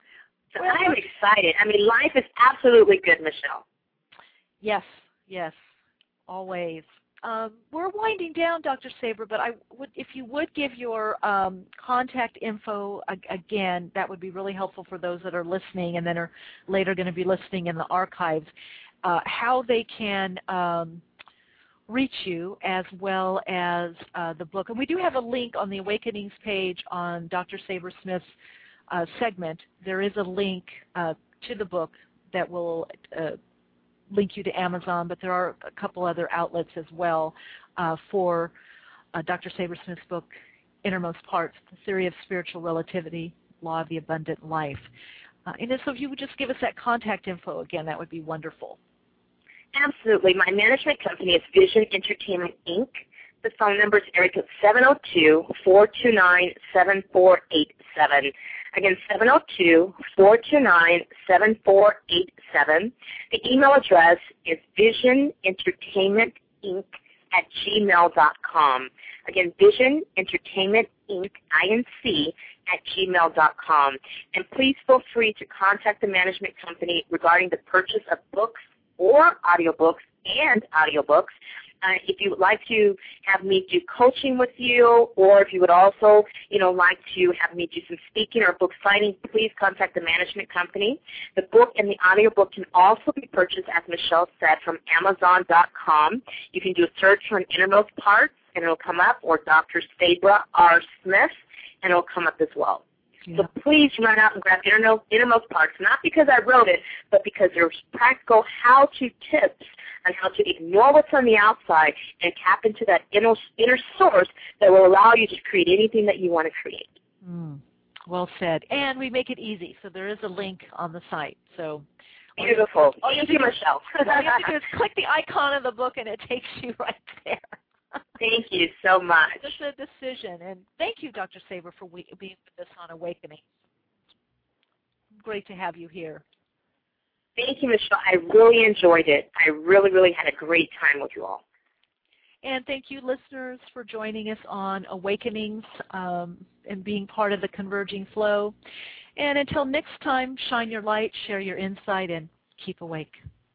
So well, I'm excited. I mean, life is absolutely good, Michelle. Yes. Yes. Always. Um, we're winding down, Doctor Saber, but I would, if you would give your um, contact info ag- again, that would be really helpful for those that are listening and then are later going to be listening in the archives, uh, how they can um, reach you as well as uh, the book. And we do have a link on the Awakenings page on Doctor Saber Smith's uh, segment. There is a link uh, to the book that will uh, link you to Amazon, but there are a couple other outlets as well uh, for uh, Doctor Saber Smith's book, Innermost Parts, The Theory of Spiritual Relativity, Law of the Abundant Life. Uh, and so if you would just give us that contact info again, that would be wonderful. Absolutely. My management company is Vision Entertainment, Incorporated. The phone number is area code seven oh two, four two nine, seven four eight seven. Again, seven oh two, four two nine, seven four eight seven. The email address is vision entertainment inc at gmail dot com. Again, Vision Entertainment Incorporated, I N C, at gmail dot com. And please feel free to contact the management company regarding the purchase of books or audiobooks and audiobooks. Uh, if you would like to have me do coaching with you, or if you would also, you know, like to have me do some speaking or book signing, please contact the management company. The book and the audiobook can also be purchased, as Michelle said, from Amazon dot com. You can do a search for an Innermost Parts, and it will come up, or Doctor Sabra R. Smith, and it will come up as well. Yeah. So please run out and grab Innermost, Innermost Parts, not because I wrote it, but because there's practical how-to tips on how to ignore what's on the outside and tap into that inner, inner source that will allow you to create anything that you want to create. Mm, well said. And we make it easy, so there is a link on the site. So beautiful. Oh, you do, Michelle. All you have to do is click the icon of the book, and it takes you right there. Thank you so much. Just a decision. And thank you, Doctor Saber, for we, being with us on Awakening. Great to have you here. Thank you, Michelle. I really enjoyed it. I really, really had a great time with you all. And thank you, listeners, for joining us on Awakenings um, and being part of the Converging Flow. And until next time, shine your light, share your insight, and keep awake.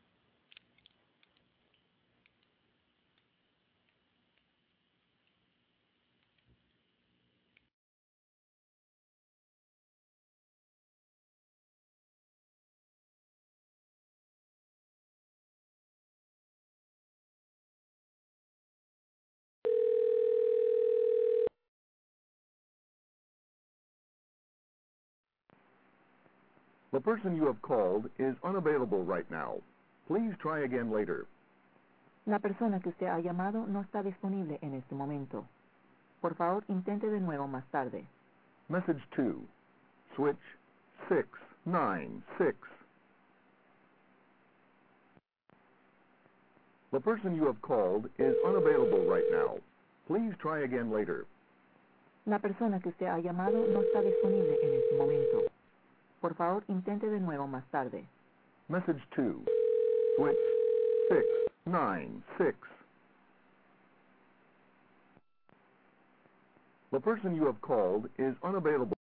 The person you have called is unavailable right now. Please try again later. La persona que usted ha llamado no está disponible en este momento. Por favor, intente de nuevo más tarde. Message two. Switch six nine six. The person you have called is unavailable right now. Please try again later. La persona que usted ha llamado no está disponible en este momento. Por favor, intente de nuevo más tarde. Message two. Switch six nine six. The person you have called is unavailable.